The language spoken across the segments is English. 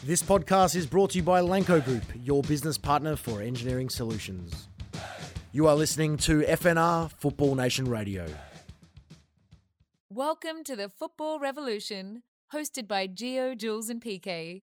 This podcast is brought to you by Lanco Group, your business partner for engineering solutions. You are listening to FNR Football Nation Radio. Welcome to the Football Revolution, hosted by Gio, Jules and PK.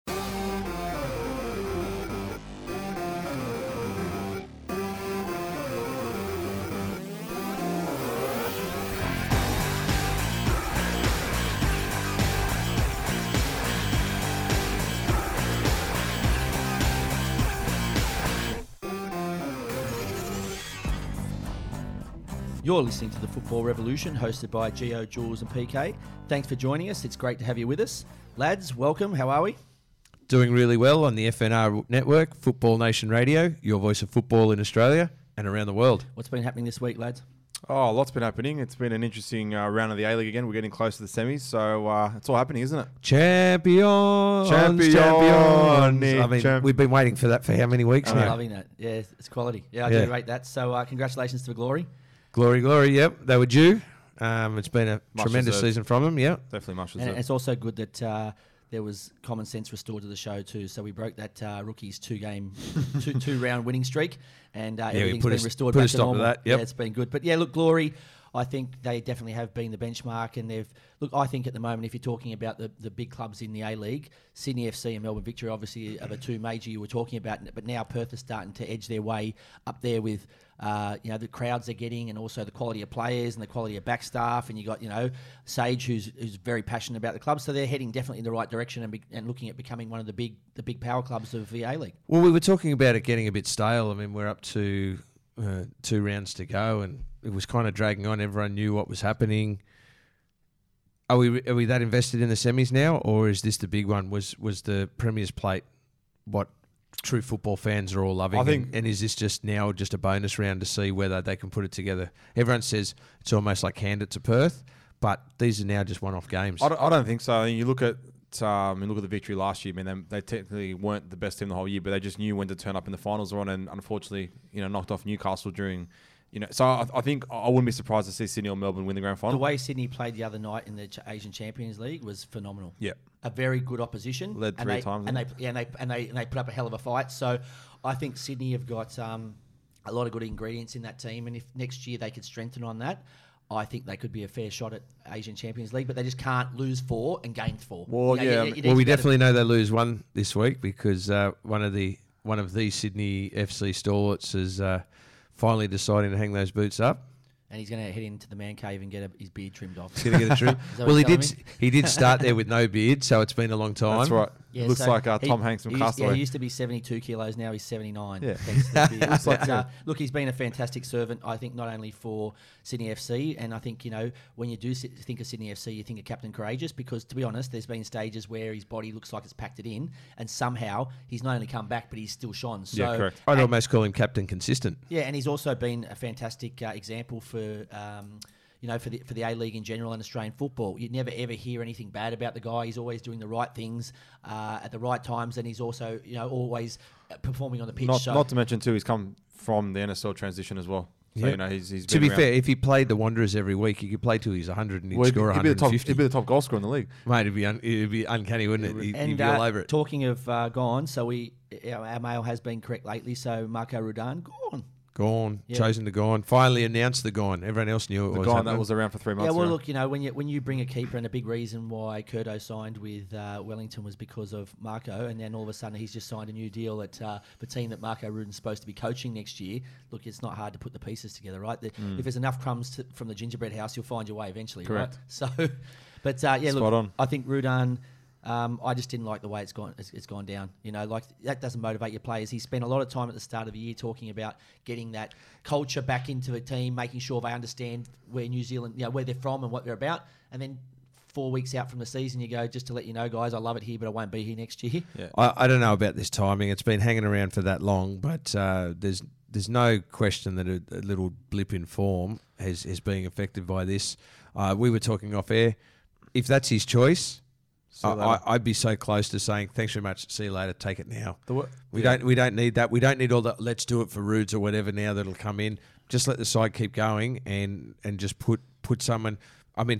You're listening to the Football Revolution, hosted by Gio, Jules and PK. Thanks for joining us. It's great to have you with us. Lads, welcome. How are we? Doing really well on the FNR network, Football Nation Radio, your voice of football in Australia and around the world. What's been happening this week, lads? Oh, lots been happening. It's been an interesting round of the A-League again. We're getting close to the semis, so it's all happening, isn't it? Champions! I mean, we've been waiting for that for how many weeks I'm now? loving that. Yeah, it's quality. Yeah, I do rate that. So congratulations to the Glory. Glory, yep. They were due. It's been a Much tremendous deserved. season from them, yep. Definitely much And deserved. it's also good that there was common sense restored to the show too. So we broke that rookies two-round winning streak, and everything's been restored put back a to stop to normal. that, yep. Yeah, it's been good. But yeah, look, Glory, I think they definitely have been the benchmark, and I think at the moment, if you're talking about the big clubs in the A-League, Sydney FC and Melbourne Victory obviously are the two major you were talking about, but now Perth is starting to edge their way up there with the crowds they're getting, and also the quality of players and the quality of back staff, and you got Sage who's very passionate about the club, so they're heading definitely in the right direction and looking at becoming one of the big power clubs of the A-League. Well, we were talking about it getting a bit stale. I mean, we're up to 2 rounds to go, and it was kind of dragging on. Everyone knew what was happening. Are we that invested in the semis now, or is this the big one? Was the Premier's Plate what true football fans are all loving? I think, and is this just a bonus round to see whether they can put it together? Everyone says it's almost like hand it to Perth, but these are now just one-off games. I don't think so. I mean, you look at the Victory last year. I mean, they technically weren't the best team the whole year, but they just knew when to turn up in the finals run, and unfortunately, knocked off Newcastle during. So I think I wouldn't be surprised to see Sydney or Melbourne win the grand final. The way Sydney played the other night in the Asian Champions League was phenomenal. Yeah, a very good opposition. Led three times, and they put up a hell of a fight. So I think Sydney have got a lot of good ingredients in that team, and if next year they could strengthen on that, I think they could be a fair shot at Asian Champions League. But they just can't lose 4 and gain 4. Well, we definitely know they lose one this week because one of the Sydney FC stalwarts is finally deciding to hang those boots up. And he's going to head into the man cave and get his beard trimmed off. He's going to get a trim. Well, he did start there with no beard, so it's been a long time. That's right. Yeah, Looks like Tom Hanks from Castaway. He used to be 72 kilos, now he's 79. Yeah. Thanks to the beard. Look, he's been a fantastic servant, I think, not only for Sydney FC, and I think, when you do think of Sydney FC, you think of Captain Courageous, because, to be honest, there's been stages where his body looks like it's packed it in, and somehow he's not only come back, but he's still shone. So, yeah, correct. I'd almost call him Captain Consistent. Yeah, and he's also been a fantastic example for... for the A-League in general and Australian football. You'd never ever hear anything bad about the guy. He's always doing the right things at the right times, and he's also always performing on the pitch. Not to mention too, he's come from the NSL transition as be he's to been be around. fair, if he played the Wanderers every week, he could play till he's 100 and he'd score 150. He'd be the top goal scorer in the league. Mate, it'd be uncanny, wouldn't it? He'd be all over it. Talking of gone, so our mail has been correct lately. So Marco Rudan gone, chosen to gone. Finally announced the gone. Everyone else knew it was gone. That was around for 3 months. Yeah, well, look, when you bring a keeper, and a big reason why Curto signed with Wellington was because of Marco, and then all of a sudden he's just signed a new deal at the team that Marco Rudan's supposed to be coaching next year. Look, it's not hard to put the pieces together, right? If there's enough crumbs from the gingerbread house, you'll find your way eventually, correct. Right? So, but yeah, Spot look, on. I think Rudan. I just didn't like the way it's gone down. That doesn't motivate your players. He spent a lot of time at the start of the year talking about getting that culture back into the team, making sure they understand where New Zealand, where they're from and what they're about. And then 4 weeks out from the season, you go, just to let you know, guys, I love it here, but I won't be here next year. Yeah. I don't know about this timing. It's been hanging around for that long, but there's no question that a little blip in form is being affected by this. We were talking off air. If that's his choice, I'd be so close to saying thanks very much. See you later. Take it now. We don't need that. We don't need all that. Let's do it for Rudes or whatever. Now that'll come in. Just let the side keep going and just put someone. I mean,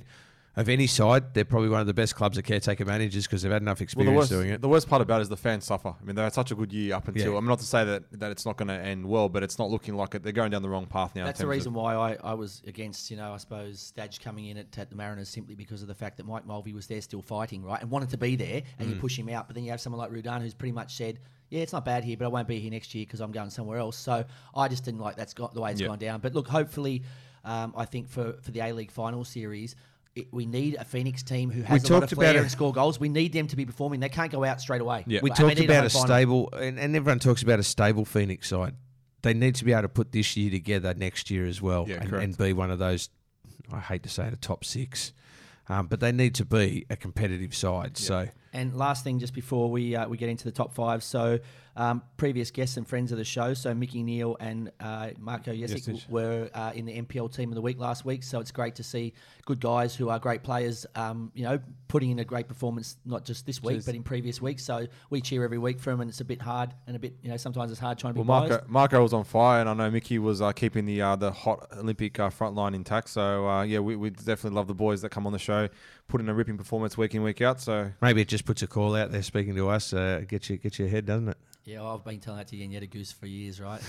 of any side, they're probably one of the best clubs that caretaker managers because they've had enough experience doing it. The worst part about it is the fans suffer. I mean, they had such a good year up until. Yeah. I'm not to say that it's not going to end well, but it's not looking like it. They're going down the wrong path now. That's the reason why I was against, I suppose, Stadge coming in at the Mariners simply because of the fact that Mike Mulvey was there still fighting, right, and wanted to be there, and you push him out. But then you have someone like Rudan who's pretty much said, yeah, it's not bad here, but I won't be here next year because I'm going somewhere else. So I just didn't like that's got the way it's gone down. But look, hopefully, I think for the A-League final series, we need a Phoenix team who has a lot of flair and score goals. We need them to be performing. They can't go out straight away. Yeah. We talked about a stable, and everyone talks about a stable Phoenix side. They need to be able to put this year together next year as well, and be one of those, I hate to say it, a top 6. But they need to be a competitive side. Yeah. So, and last thing, just before we get into the top 5, so previous guests and friends of the show, so Mickey Neal and Marco Jesic were in the NPL Team of the Week last week. So it's great to see good guys who are great players, putting in a great performance, not just this week, but in previous weeks. So we cheer every week for them, and it's a bit hard and a bit, sometimes it's hard trying to be biased. Marco was on fire, and I know Mickey was keeping the hot Olympic front line intact. So, we definitely love the boys that come on the show, put in a ripping performance week in, week out. So maybe it just puts a call out there speaking to us, get you ahead, doesn't it? Yeah, I've been telling that to Yennetta Goose for years, right?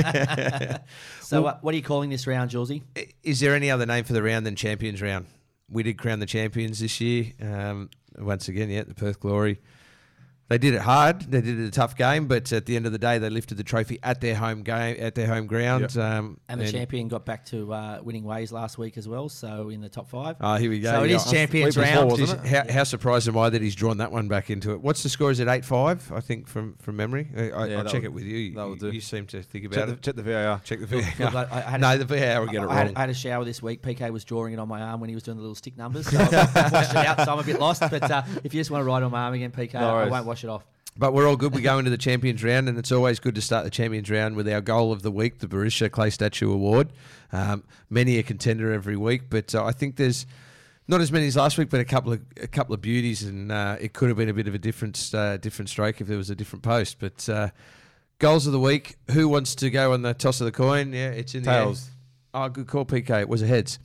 So what are you calling this round, Julesy? Is there any other name for the round than Champions Round? We did crown the champions this year. Once again, the Perth Glory. They did it hard. They did it a tough game, but at the end of the day, they lifted the trophy at their home ground. Yep. And the champion got back to winning ways last week as well, so in the top 5. Oh, here we go. So it is champions round. Wasn't it? How surprised am I that he's drawn that one back into it? What's the score? Is it 8-5? I think from memory. I'll check it with you. That will do. You seem to think about it. Check the VAR. Check the VAR. The VAR will get it wrong. I had a shower this week. PK was drawing it on my arm when he was doing the little stick numbers, so I washed it out, so I'm a bit lost. But if you just want to write on my arm again, PK, I won't wash it off. But we're all good. We go into the Champions Round, and it's always good to start the Champions Round with our goal of the week, the Barisha Clay Statue Award. Many a contender every week, but I think there's not as many as last week, but a couple of beauties, and it could have been a bit of a different stroke if there was a different post. But goals of the week. Who wants to go on the toss of the coin? Yeah, it's in Tails. The end. Oh, good call, PK. It was a heads.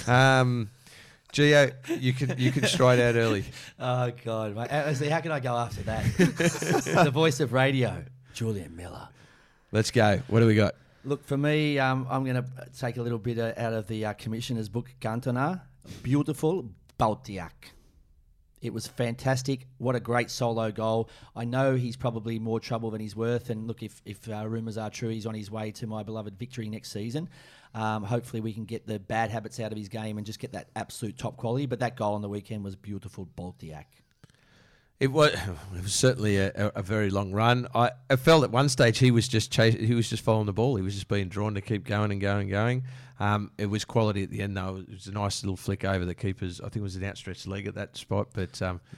Gio, you can stride out early. Oh, God, mate. Honestly, how can I go after that? The voice of radio, Julian Miller. Let's go. What do we got? Look, for me, I'm going to take a little bit out of the Commissioner's book, Cantona. Beautiful Baltiak. It was fantastic. What a great solo goal. I know he's probably more trouble than he's worth. And look, if rumours are true, he's on his way to my beloved victory next season. Hopefully we can get the bad habits out of his game and just get that absolute top quality. But that goal on the weekend was beautiful, Baltiak. It was certainly a very long run. I felt at one stage he was just following the ball. He was just being drawn to keep going and going and going. It was quality at the end though. It was a nice little flick over the keeper's. I think it was an outstretched leg at that spot. But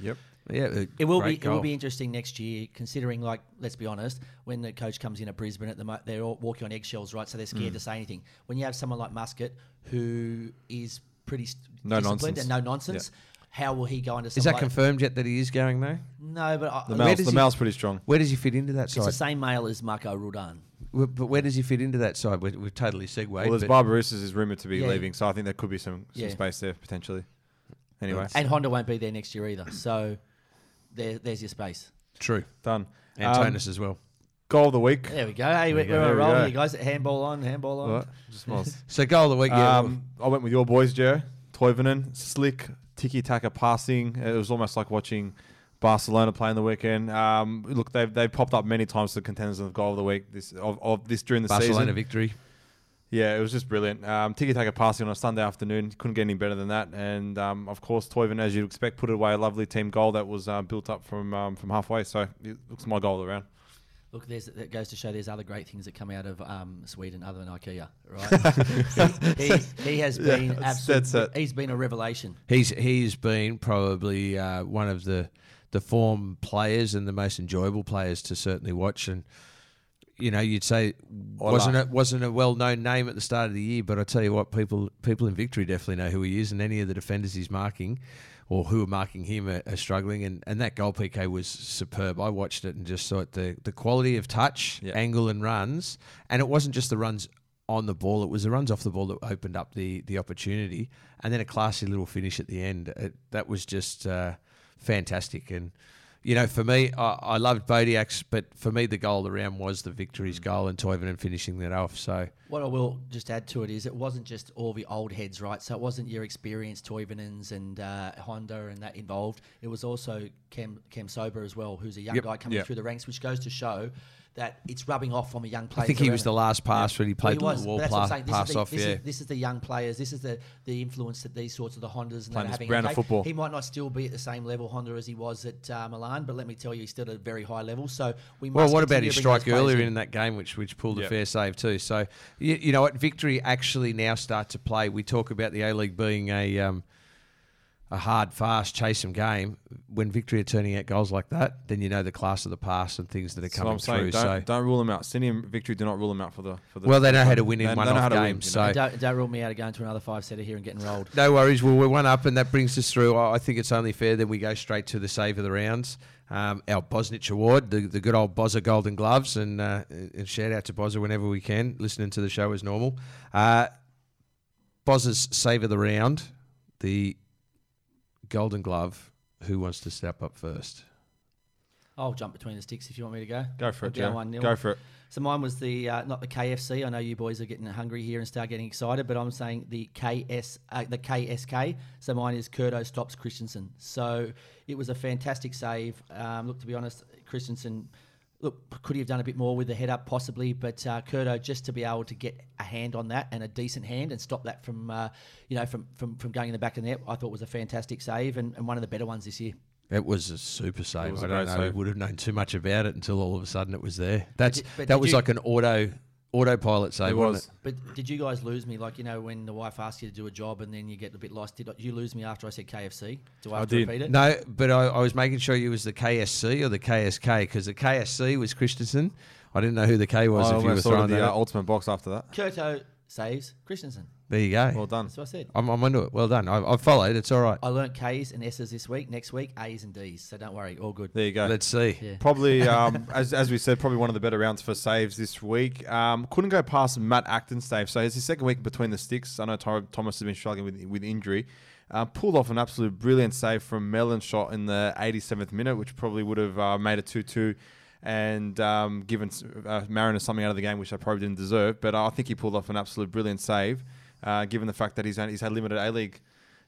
it will be interesting next year, considering, like, let's be honest, when the coach comes in at Brisbane, they're all walking on eggshells, right? So they're scared to say anything. When you have someone like Muscat, who is pretty disciplined and no nonsense, how will he go into? Is that confirmed yet that he is going though? No, but the male's pretty strong. Where does he fit into that side? It's the same male as Marco Rudan. But where does he fit into that side? We've totally segued. Well, there's Barbarouses is rumoured to be leaving, so I think there could be some space there potentially. Anyway, and Honda won't be there next year either, so there's your space. True. Done. Antonis as well. Goal of the week. There we go. Hey, we're on a roll here, guys. Handball on. Right. Just smiles. So goal of the week. I went with your boys, Joe. Toivonen, slick tiki-taka passing. It was almost like watching Barcelona play on the weekend. Look, they've popped up many times to contenders of the goal of the week of this during the season. Barcelona victory. Yeah, it was just brilliant. Tiki-taka passing on a Sunday afternoon. Couldn't get any better than that. And, of course, Toivonen, as you'd expect, put away a lovely team goal that was built up from halfway. So it looks my goal of the round. Look, that goes to show there's other great things that come out of Sweden other than IKEA, right? he has been absolutely. He's been a revelation. He's been probably one of the form players and the most enjoyable players to certainly watch. And you'd say wasn't a well-known name at the start of the year, but I tell you what, people in Victory definitely know who he is, and any of the defenders he's marking or who are marking him are struggling. And that goal, PK, was superb. I watched it and just saw it, the quality of touch, angle and runs. And it wasn't just the runs on the ball. It was the runs off the ball that opened up the opportunity, and then a classy little finish at the end. That was just fantastic. And for me, I loved Bodiak's, but for me, the goal of the round was the Victory's goal and Toivonen finishing that off. So what I will just add to it is it wasn't just all the old heads, right? So it wasn't your experienced Toivonens and Honda and that involved. It was also Cam Sober as well, who's a young guy coming through the ranks, which goes to show that it's rubbing off on the young players. I think he was the last pass when he played the wall pass off. This is the young players. This is the influence that these sorts of the Hondas and playing are having. brand of football. He might not still be at the same level Honda as he was at Milan, but let me tell you, he's still at a very high level. So we must. Well, what about his continue to bring strike those players earlier in that game, which pulled a fair save too? So you know what, Victory actually now start to play. We talk about the A-League being a hard, fast, chase 'em game. When Victory are turning out goals like that, then you know the class of the pass and things that are coming through. Don't rule them out. Sydney and Victory do not rule them out for the. Well, they know how to win in one-off games. So don't rule me out of going to another 5-setter here and getting rolled. No worries. Well, we're one up, and that brings us through. I think it's only fair that we go straight to the save of the rounds. Our Bosnich Award, the good old Bozza Golden Gloves, and shout out to Bozza whenever we can, listening to the show as normal. Bozza's save of the round, the Golden Glove. Who wants to step up first? I'll jump between the sticks if you want me to go. Go for it, Joe. 1-0. Go for it. So mine was the not the KFC. I know you boys are getting hungry here and start getting excited, but I'm saying the KSK. So mine is Curto stops Christensen. So it was a fantastic save. Look, to be honest, Christensen, could he have done a bit more with the head up possibly, but Curto, just to be able to get a hand on that and a decent hand and stop that from going in the back of the net, I thought was a fantastic save and one of the better ones this year. It was a super save. I don't know. Save. We would have known too much about it until all of a sudden it was there. That Did was you- like an autopilot save, wasn't it? But did you guys lose me? Like, when the wife asks you to do a job and then you get a bit lost, did you lose me after I said KFC? Do I have to did. repeat it? No, but I was making sure you was the KSC or the KSK, because the KSC was Christensen. I didn't know who the K was I if you were almost thought of throwing the that. ultimate box after that. Curto saves Christensen. There you go. Well done. That's what I said. I'm onto it. Well done. I've followed. It's all right. I learnt K's and S's this week. Next week, A's and D's. So don't worry, all good. There you go. Let's see. Yeah. Probably, as we said, probably one of the better rounds for saves this week. Couldn't go past Matt Acton's save. So it's his second week between the sticks. I know Thomas has been struggling with injury. Pulled off an absolute brilliant save from Mellon's shot in the 87th minute, which probably would have made it 2-2 and given Mariners something out of the game, which they probably didn't deserve. But I think he pulled off an absolute brilliant save, given the fact that he's had limited A-League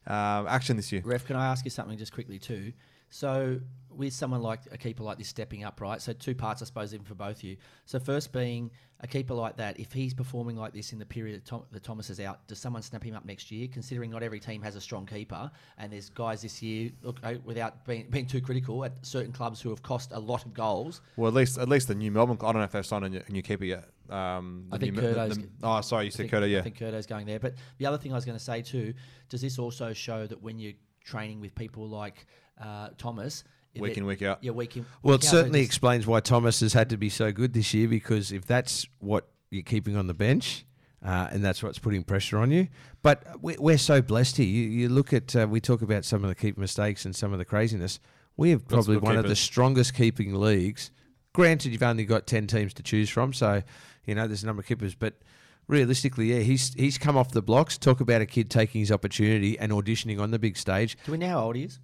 action this year. Ref, can I ask you something just quickly too? So with someone like a keeper like this stepping up, right? So two parts, I suppose, even for both of you. So first being a keeper like that, if he's performing like this in the period that Thomas is out, does someone snap him up next year? Considering not every team has a strong keeper, and there's guys this year, look, without being too critical, at certain clubs who have cost a lot of goals. Well, at least the new Melbourne. I don't know if they've signed a new keeper yet. I think Curto's. You said Curto, yeah. I think Curto's going there. But the other thing I was going to say too, does this also show that when you're training with people like Thomas, Week in, week out. Yeah, week in. Well, week it out, certainly just- explains why Thomas has had to be so good this year, because if that's what you're keeping on the bench, and that's what's putting pressure on you. But we're so blessed here. You look at, we talk about some of the keeper mistakes and some of the craziness. We have probably good one of the keepers. strongest keeping leagues. Granted, you've only got 10 teams to choose from, so, there's a number of keepers. But realistically, yeah, he's come off the blocks. Talk about a kid taking his opportunity and auditioning on the big stage. Do we know how old he is?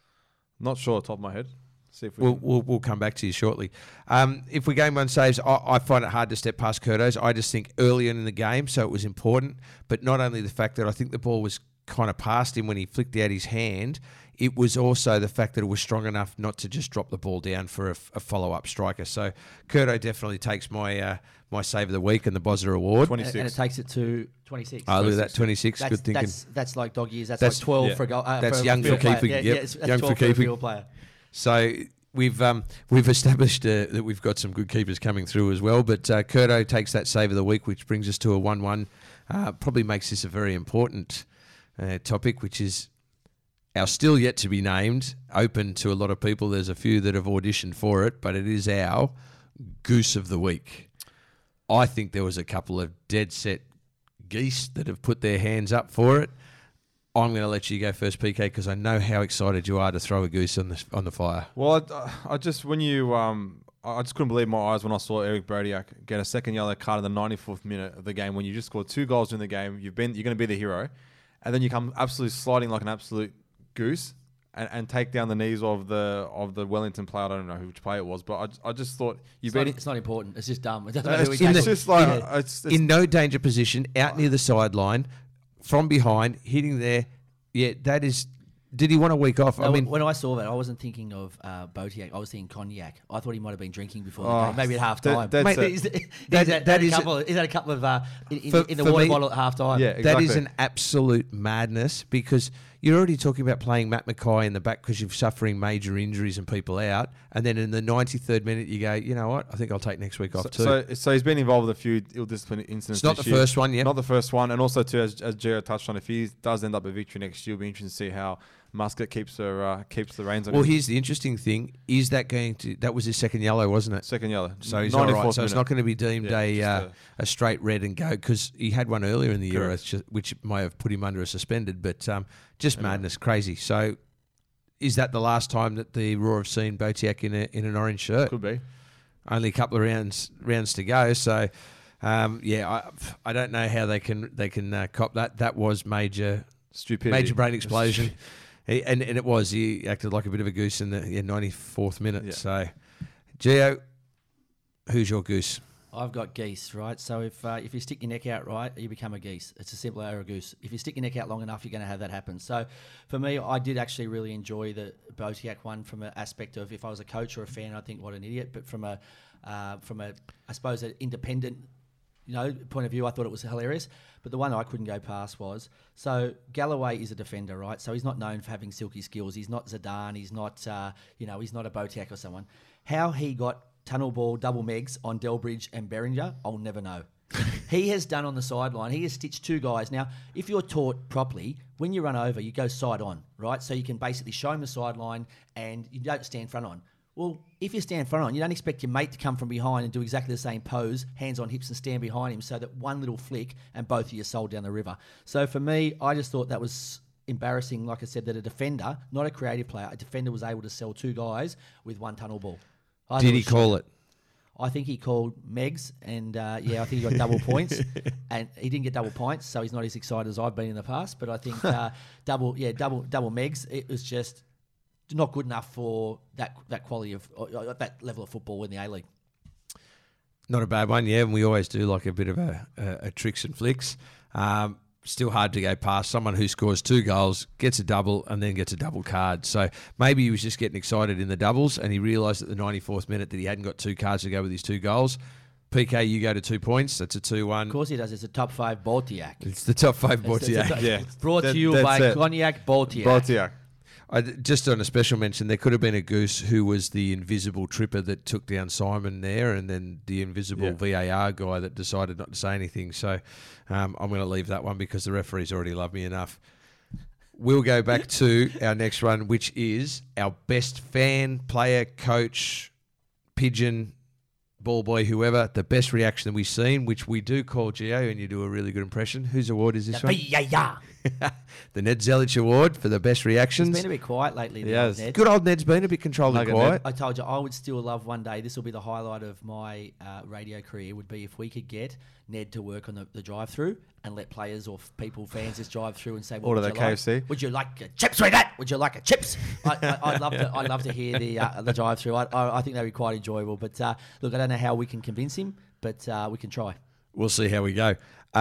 Not sure off the top of my head. See if we We'll come back to you shortly. If we game on saves, I find it hard to step past Curto's. I just think early on in the game, so it was important. But not only the fact that I think the ball was kind of past him when he flicked out his hand, it was also the fact that it was strong enough not to just drop the ball down for a follow-up striker. So Curto definitely takes my save of the week and the Bozza Award. 26. And it takes it to 26. Oh, look at that, 26. That's, Good thinking. That's like dog years. That's That's- like 12 yeah. for a goal. That's for young a for field player. keeping, Yeah, yep. yeah, it's Young 12 for a keeping. field player. So we've established that we've got some good keepers coming through as well. But Curto takes that save of the week, which brings us to a 1-1. Probably makes this a very important topic, which is our still yet to be named, open to a lot of people. There's a few that have auditioned for it, but it is our Goose of the Week. I think there was a couple of dead set geese that have put their hands up for it. I'm going to let you go first, PK, because I know how excited you are to throw a goose on the fire. Well, I just when you I just couldn't believe my eyes when I saw Eric Brodiak get a second yellow card in the 94th minute of the game when you just scored 2 goals in the game. You're going to be the hero, and then you come absolutely sliding like an absolute goose and take down the knees of the Wellington player. I don't know which player it was, but I just thought It's not important. It's just dumb. It doesn't matter who he it's takes. just like it's in no danger position, out near the sideline, from behind, hitting there. Yeah, that is. Did he want a week off? No, I mean, when I saw that, I wasn't thinking of Botiak. I was thinking cognac. I thought he might have been drinking before the game, maybe at half time. that's Mate, Is That that is a couple of in For the water me- bottle at half time? Yeah, exactly. that is an absolute madness because you're already talking about playing Matt Mackay in the back because you're suffering major injuries and people out, and then in the 93rd minute you go, you know what? I think I'll take next week off too. So he's been involved with a few ill-disciplined incidents. It's not this the year. first one, yeah. Not the first one, and also too, as Gio touched on, if he does end up a victory next year, it'll be interesting to see how Muscat keeps the reins on Well, him. here's the interesting thing: is that going to? That was his second yellow, wasn't it? Second yellow. So he's all right. 94th So it's minute. not going to be deemed Yeah, a straight red and go because he had one earlier in the year, Correct. which may have put him under a suspended. But just madness, crazy. So is that the last time that the Roar have seen Botiak in an orange shirt? Could be. Only a couple of rounds to go. So I don't know how they can cop that. That was major Stupidity. brain explosion. And it was. He acted like a bit of a goose in the 94th minute. Yeah. So, Gio, who's your goose? I've got geese, right? So if you stick your neck out right, you become a geese. It's as simple as a goose. If you stick your neck out long enough, you're going to have that happen. So for me, I did actually really enjoy the Botiak one from an aspect of if I was a coach or a fan, I'd think what an idiot. But from a I suppose an independent point of view, I thought it was hilarious. But the one I couldn't go past was, so Galloway is a defender, right? So he's not known for having silky skills. He's not Zidane. He's not, he's not a Botiak or someone. How he got tunnel ball double megs on Delbridge and Beringer, I'll never know. He has done on the sideline. He has stitched 2 guys. Now, if you're taught properly, when you run over, you go side on, right? So you can basically show him the sideline and you don't stand front on. Well, if you stand front on, you don't expect your mate to come from behind and do exactly the same pose, hands on hips and stand behind him so that one little flick and both of you sold down the river. So for me, I just thought that was embarrassing, like I said, that a defender, not a creative player, a defender was able to sell 2 guys with 1 tunnel ball. Did he call it? I think he called Megs, and I think he got double points, and he didn't get double points, so he's not as excited as I've been in the past. But I think double Megs. It was just not good enough for that quality of that level of football in the A-League. Not a bad one, yeah. And we always do like a bit of a tricks and flicks. Still hard to go past someone who scores 2 goals, gets a double, and then gets a double card. So maybe he was just getting excited in the doubles, and he realised at the 94th minute that he hadn't got 2 cards to go with his 2 goals. PK, you go to 2 points. That's a 2-1. Of course he does. It's a top 5 Botiak. It's the top 5 Botiak. Yeah. Brought to you That's by it. Cognac Botiak. Botiak. Just on a special mention, there could have been a goose who was the invisible tripper that took down Simon there, and then the invisible VAR guy that decided not to say anything. So I'm going to leave that one because the referees already love me enough. We'll go back to our next one, which is our best fan, player, coach, pigeon, ball boy, whoever, the best reaction that we've seen, which we do call Gio, and you do a really good impression. Whose award is this one? The Ned Zelich Award for the best reactions. It's been a bit quiet lately. Yes. Ned. Good old Ned's been a bit controlled and Like a quiet. I told you, I would still love one day, this will be the highlight of my radio career, would be if we could get Ned to work on the drive-through and let players or fans just drive through and say, what Order would that you KFC. like? Would you like chips with that? Would you like a chips? I'd love to hear the drive-through. I think that'd be quite enjoyable. But look, I don't know how we can convince him, but we can try. We'll see how we go.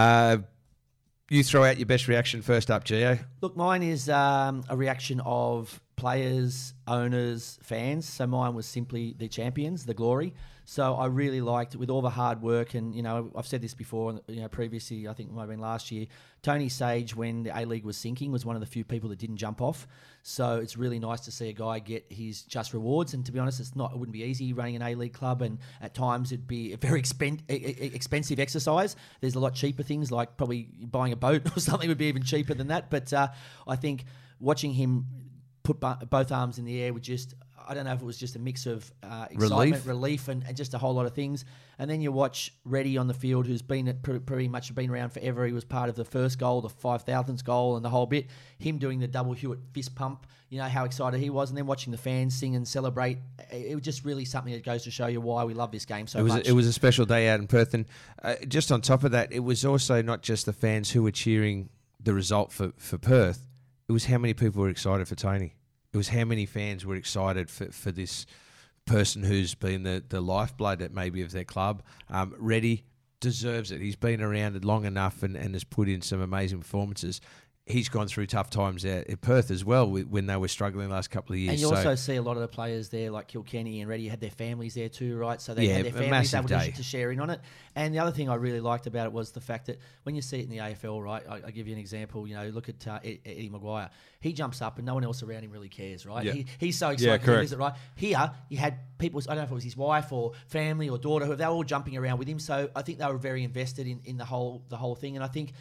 You throw out your best reaction first up, Gio. Look, mine is a reaction of players, owners, fans. So mine was simply the champions, the glory. So I really liked, with all the hard work, and I've said this before, previously, I think it might have been last year, Tony Sage, when the A-League was sinking, was one of the few people that didn't jump off. So it's really nice to see a guy get his just rewards. And to be honest, it wouldn't be easy running an A-League club, and at times it'd be a very expensive exercise. There's a lot cheaper things, like probably buying a boat or something would be even cheaper than that. But I think watching him put both arms in the air with just, I don't know if it was just a mix of excitement, relief, and just a whole lot of things. And then you watch Reddy on the field, who's been pretty much been around forever. He was part of the first goal, the 5,000th goal, and the whole bit. Him doing the double Hewitt fist pump, how excited he was, and then watching the fans sing and celebrate. It was just really something that goes to show you why we love this game so much. It was a special day out in Perth, and just on top of that, it was also not just the fans who were cheering the result for Perth. It was how many people were excited for Tony. It was how many fans were excited for this person who's been the lifeblood maybe of their club. Reddy deserves it. He's been around it long enough and has put in some amazing performances. He's gone through tough times at Perth as well when they were struggling the last couple of years. And you also see a lot of the players there, like Kilkenny and Reddy, had their families there too, right? So they had their families able to share in on it. And the other thing I really liked about it was the fact that when you see it in the AFL, right, I'll give you an example. Look at Eddie Maguire. He jumps up and no one else around him really cares, right? Yeah. He's so excited to visit, right? Here, you had people, I don't know if it was his wife or family or daughter, who they were all jumping around with him. So I think they were very invested in the whole thing. And I think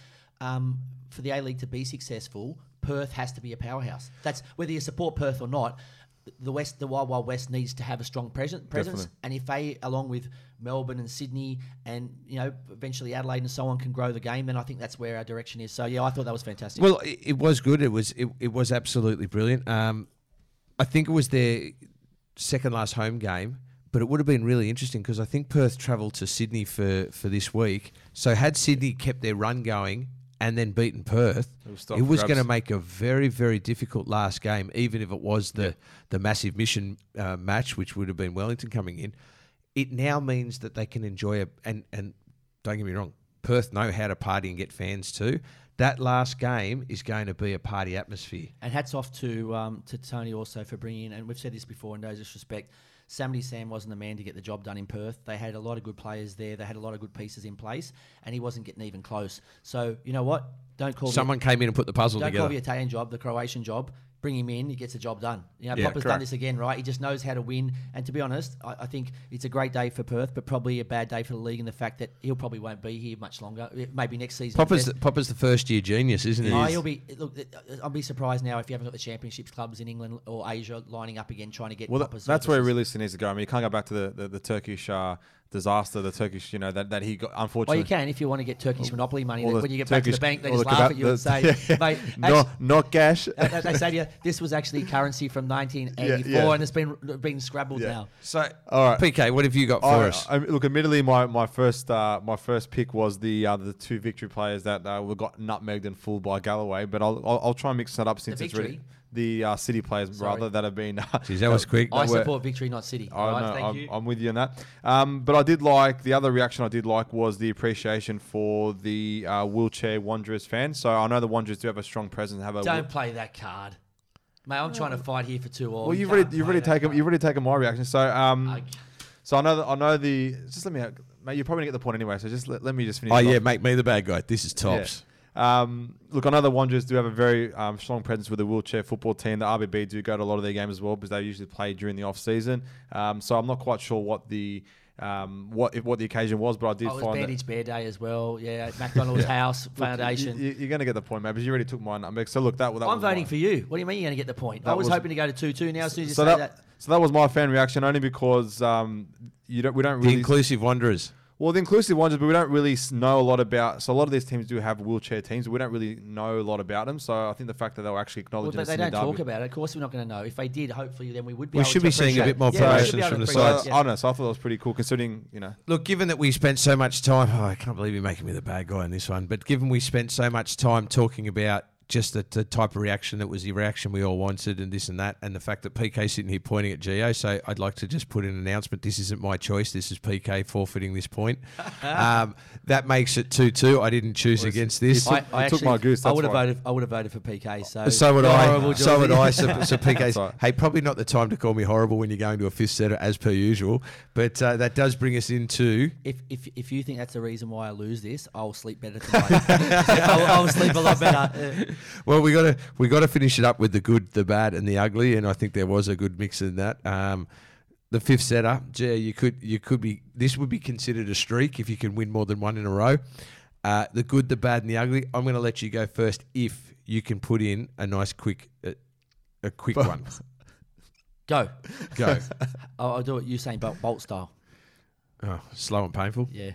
for the A-League to be successful, Perth has to be a powerhouse. That's whether you support Perth or not. The Wild Wild West needs to have a strong presence. Definitely. And if they, along with Melbourne and Sydney and eventually Adelaide and so on, can grow the game, then I think that's where our direction is. So yeah, I thought that was fantastic. Well, it was good. It was absolutely brilliant. I think it was their second last home game, but it would have been really interesting because I think Perth travelled to Sydney for this week. So had Sydney kept their run going and then beaten Perth, it was going to make a very, very difficult last game, even if it was the massive mission match, which would have been Wellington coming in. It now means that they can enjoy it. And don't get me wrong, Perth know how to party and get fans too. That last game is going to be a party atmosphere. And hats off to Tony also for bringing in, and we've said this before in no disrespect, Samity Sam wasn't the man to get the job done in Perth. They had a lot of good players there. They had a lot of good pieces in place, and he wasn't getting even close. So, you know what? Someone came in and put the puzzle together. Don't call the Italian job, the Croatian job. Bring him in, he gets the job done. Popper's done this again, right? He just knows how to win. And to be honest, I think it's a great day for Perth, but probably a bad day for the league in the fact that he'll probably won't be here much longer. Maybe next season. Popper's the first year genius, isn't he? He'll be. Look, I'll be surprised now if you haven't got the championships clubs in England or Asia lining up again trying to get. Well, that's where it really needs to go. I mean, you can't go back to the Turkish disaster, the Turkish, that he got, unfortunately. Well, you can if you want to get Turkish monopoly money. When you get back to the bank, they just laugh at you and say, mate, not cash. They say to you, this was actually currency from 1984 and it's been scrabbled now. So, all right. PK, what have you got for us? Look, admittedly, my first pick was the two victory players that got nutmegged and fooled by Galloway, but I'll try and mix that up since it's really the City players rather that have been. Jeez, that was quick. I support Victory, not City. Thank you. I'm with you on that. But I did like the other reaction. I did like was the appreciation for the wheelchair Wanderers fans. So I know the Wanderers do have a strong presence. Don't play that card, mate. I'm trying to fight here for 2 all. Well, you've already taken my reaction. So so I know the. Just let me, mate. You're probably gonna get the point anyway. So just let me just finish. Oh yeah, make me the bad guy. This is tops. Yeah. Look, I know the Wanderers do have a very strong presence with the wheelchair football team. The RBB do go to a lot of their games as well because they usually play during the off season. So I'm not quite sure what the occasion was, but I did find it was Bandage Bear Day as well. Yeah, McDonald's House Foundation. You're going to get the point, mate, because you already took mine. So look, that I'm voting for you. What do you mean you're going to get the point? I was hoping to go to 2-2. Now as soon as you say that. So that was my fan reaction, only because we don't really the inclusive Wanderers. Well, the inclusive Wanderers, but we don't really know a lot about. So a lot of these teams do have wheelchair teams, but we don't really know a lot about them. So I think the fact that they'll actually acknowledge it. They don't talk about it. Of course, we're not going to know. If they did, hopefully, then we would be. We should be seeing a bit more promotions from the sides. I don't know. So I thought that was pretty cool, considering Look, given that we spent so much time, I can't believe you're making me the bad guy in this one. But given we spent so much time talking about just the type of reaction that was the reaction we all wanted and this and that, and the fact that PK's sitting here pointing at Gio, so I'd like to just put in an announcement. This isn't my choice. This is PK forfeiting this point. That makes it 2-2. I didn't choose against this. I took my goose. I would have voted for PK. So would I. So would I. So PK's hey, probably not the time to call me horrible when you're going to a fifth setter as per usual. But that does bring us into. If you think that's the reason why I lose this, I'll sleep better tonight. I'll sleep a lot better. Well, we got to finish it up with the good, the bad, and the ugly, and I think there was a good mix in that. The fifth setter, you could be. This would be considered a streak if you can win more than one in a row. The good, the bad, and the ugly. I'm going to let you go first if you can put in a nice quick one. Go. Go. I'll do it Usain Bolt style. Oh, slow and painful. Yeah.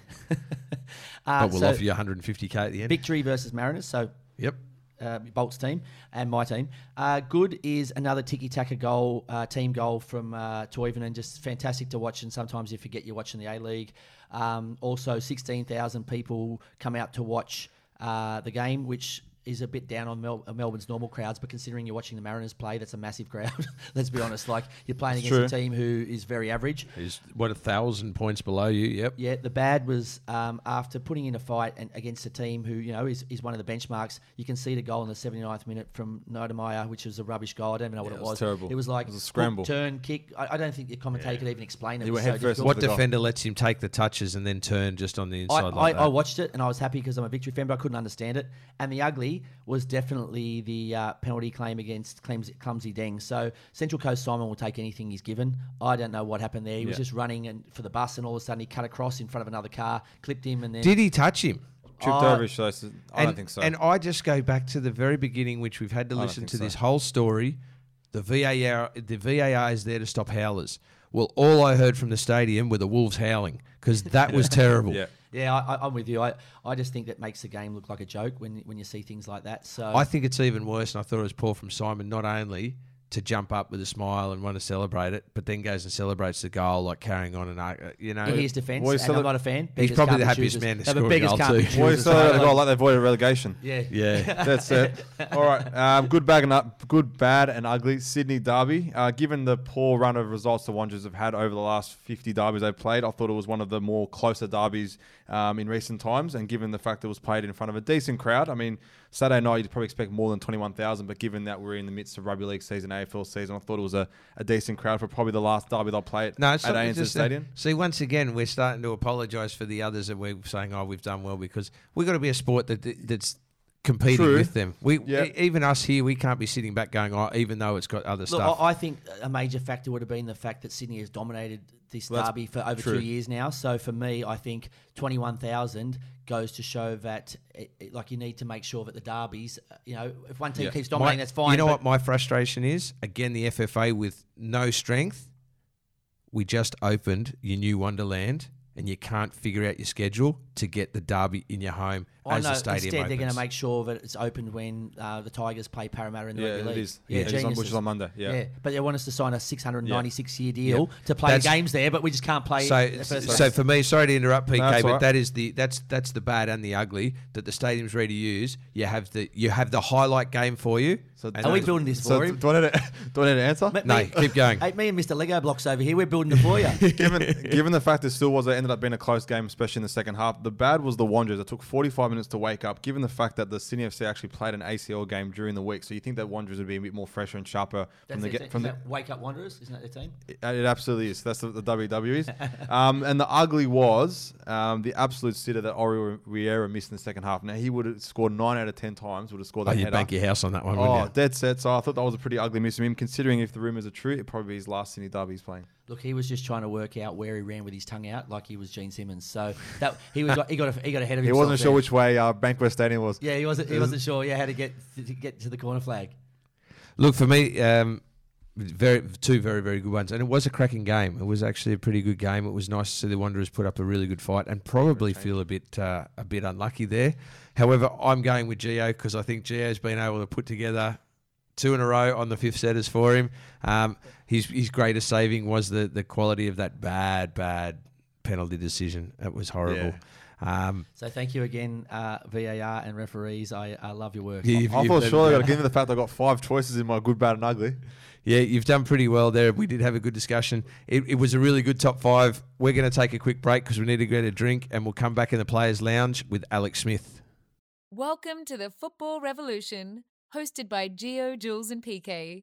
But we'll so offer you 150k at the end. victory versus Mariners. So Yep. Bolt's team and my team. Good is another tiki-taka goal, team goal from Toivonen. Just fantastic to watch, and sometimes you forget you're watching the A-League. Also, 16,000 people come out to watch the game, which is a bit down on Melbourne's normal crowds, but considering you're watching the Mariners play, that's a massive crowd. Let's be honest. Like, you're playing That's against true. a team who is very average. He's 1,000 points below you. Yep. Yeah, the bad was after putting in a fight and against a team who, is one of the benchmarks. You can see the goal in the 79th minute from Niedermeyer, which was a rubbish goal. I don't even know what Yeah, it it was was. terrible. It was like It was a scramble. hook, turn, kick. I don't think the commentator could even explain it. He It was went so head first difficult. What the goal. defender lets him take the touches and then turn just on the inside like that? I watched it and I was happy because I'm a Victory fan, but I couldn't understand it. And the ugly was definitely the penalty claim against Clumsy Deng. So Central Coast Simon will take anything he's given. I don't know what happened there. He was Yeah. just running for the bus, and all of a sudden he cut across in front of another car, clipped him, and then Did he touch him? Tripped over his shoulder. I don't think so. And I just go back to the very beginning, which we've had to I don't listen think to so. this whole story. The VAR is there to stop howlers. Well, all I heard from the stadium were the Wolves howling because that was terrible. yeah. Yeah, I'm with you. I just think that makes the game look like a joke when you see things like that. So I think it's even worse, and I thought it was poor from Simon not only to jump up with a smile and want to celebrate it, but then goes and celebrates the goal, like carrying on and in his defence, Boys, and I'm not a fan. He's beggars probably can't the be happiest choosers. man to No, but score a beggars goal can't be too. Boys choosers. celebrated the goal like they avoided relegation. Yeah. Yeah. That's it. All right. Good, bad, and ugly. Sydney derby. Given the poor run of results the Wanderers have had over the last 50 derbies they've played, I thought it was one of the more closer derbies in recent times. And given the fact that it was played in front of a decent crowd, I mean, Saturday night you'd probably expect more than 21,000. But given that we're in the midst of rugby league season, AFL season, I thought it was a decent crowd for probably the last derby they'll play at No, it's not ANZ just Stadium. See, once again, we're starting to apologise for the others that we're saying, "Oh, we've done well," because we've got to be a sport that's competing True. with them. Yeah. Even us here, we can't be sitting back going, "Oh," even though it's got other Look, stuff. I think a major factor would have been the fact that Sydney has dominated this Well, that's derby for over true. 2 years now. So for me, I think 21,000 goes to show that like you need to make sure that the derbies, if one team Yeah. keeps dominating, that's fine. You know but what my frustration is? Again, the FFA with no strength. We just opened your new Wonderland, and you can't figure out your schedule to get the derby in your home I as know, the stadium instead, opens. they're going to make sure that it's opened when the Tigers play Parramatta in the Yeah, rugby it league. is. Yeah, It is on- which geniuses. is on Monday. Yeah. But they want us to sign a 696-year deal Yeah. to play the That's- games there, but we just can't play. the first So for me, sorry to interrupt, PK, No, that's but all right. that is that's the bad and the ugly that the stadium's ready to use. You have the highlight game for you. So and Are we that's- building this So for do him? I need to answer? No, keep going. Hey, me and Mr. Lego Blocks over here, we're building it for you. given the fact it still was, it ended up being a close game, especially in the second half. The bad was the Wanderers. It took 45 minutes to wake up. Given the fact that the Sydney FC actually played an ACL game during the week, so you think that Wanderers would be a bit more fresher and sharper That's from the their get team. from Is the. that Wake Up Wanderers, isn't that their team? It absolutely is. That's the WWEs. And the ugly was the absolute sitter that Ori Riera missed in the second half. Now he would have scored 9 out of 10 times. Would have scored Oh, that you'd header. bank your house on that one, Oh, wouldn't you? dead set. So I thought that was a pretty ugly miss from him, considering if the rumours are true, it'd probably be his last Sydney derby he's playing. Look, he was just trying to work out where he ran with his tongue out, like he was Gene Simmons. So that he got ahead of himself. He wasn't sure there. which way Bankwest Stadium was. Yeah, he wasn't sure. Yeah, how to get to the corner flag. Look, for me, two very, very good ones. And it was a cracking game. It was actually a pretty good game. It was nice to see the Wanderers put up a really good fight and probably feel a bit unlucky there. However, I'm going with Gio because I think Gio's been able to put together 2 in a row on the 5th setters for him. His greatest saving was the quality of that bad penalty decision. It was horrible. So thank you again, VAR and referees. I love your work. Yeah, I thought surely I got to give him the fact I got 5 choices in my good, bad, and ugly. Yeah, you've done pretty well there. We did have a good discussion. It was a really good top 5. We're going to take a quick break because we need to get a drink, and we'll come back in the Players' Lounge with Alex Smith. Welcome to the Football Revolution, hosted by Gio, Jules, and PK.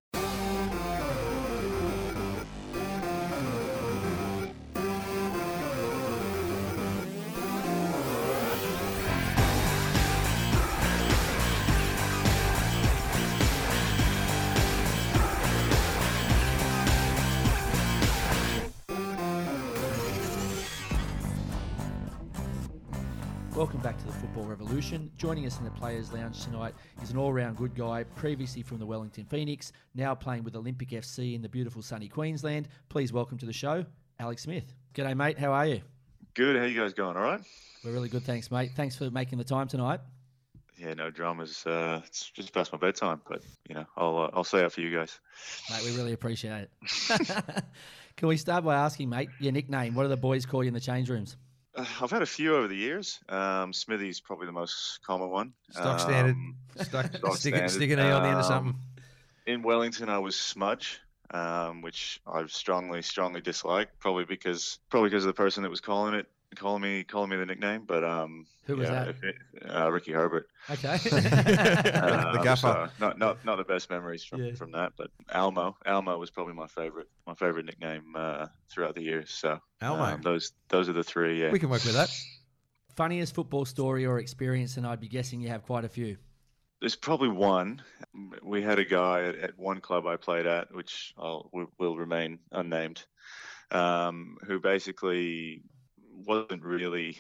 Welcome back to the Football Revolution. Joining us in the Players' Lounge tonight is an all-round good guy, previously from the Wellington Phoenix, now playing with Olympic FC in the beautiful sunny Queensland. Please welcome to the show, Alex Smith. G'day, mate. How are you? Good. How you guys going? All right? We're really good, thanks, mate. Thanks for making the time tonight. Yeah, no dramas. It's just past my bedtime, but I'll stay up for you guys. Mate, we really appreciate it. Can we start by asking, mate, your nickname? What do the boys call you in the change rooms? I've had a few over the years. Smithy's probably the most common one. Stock standard. Stick an E on the end of something. In Wellington, I was Smudge, which I strongly dislike. Probably because of the person that was calling me the nickname. But who was that? Ricky Herbert. Okay. The gaffer. So not the best memories from that. But Almo was probably my favorite nickname throughout the years. So Almo. Those are the three. Yeah. We can work with that. Funniest football story or experience, and I'd be guessing you have quite a few. There's probably one. We had a guy at one club I played at, which will remain unnamed, who basically wasn't really,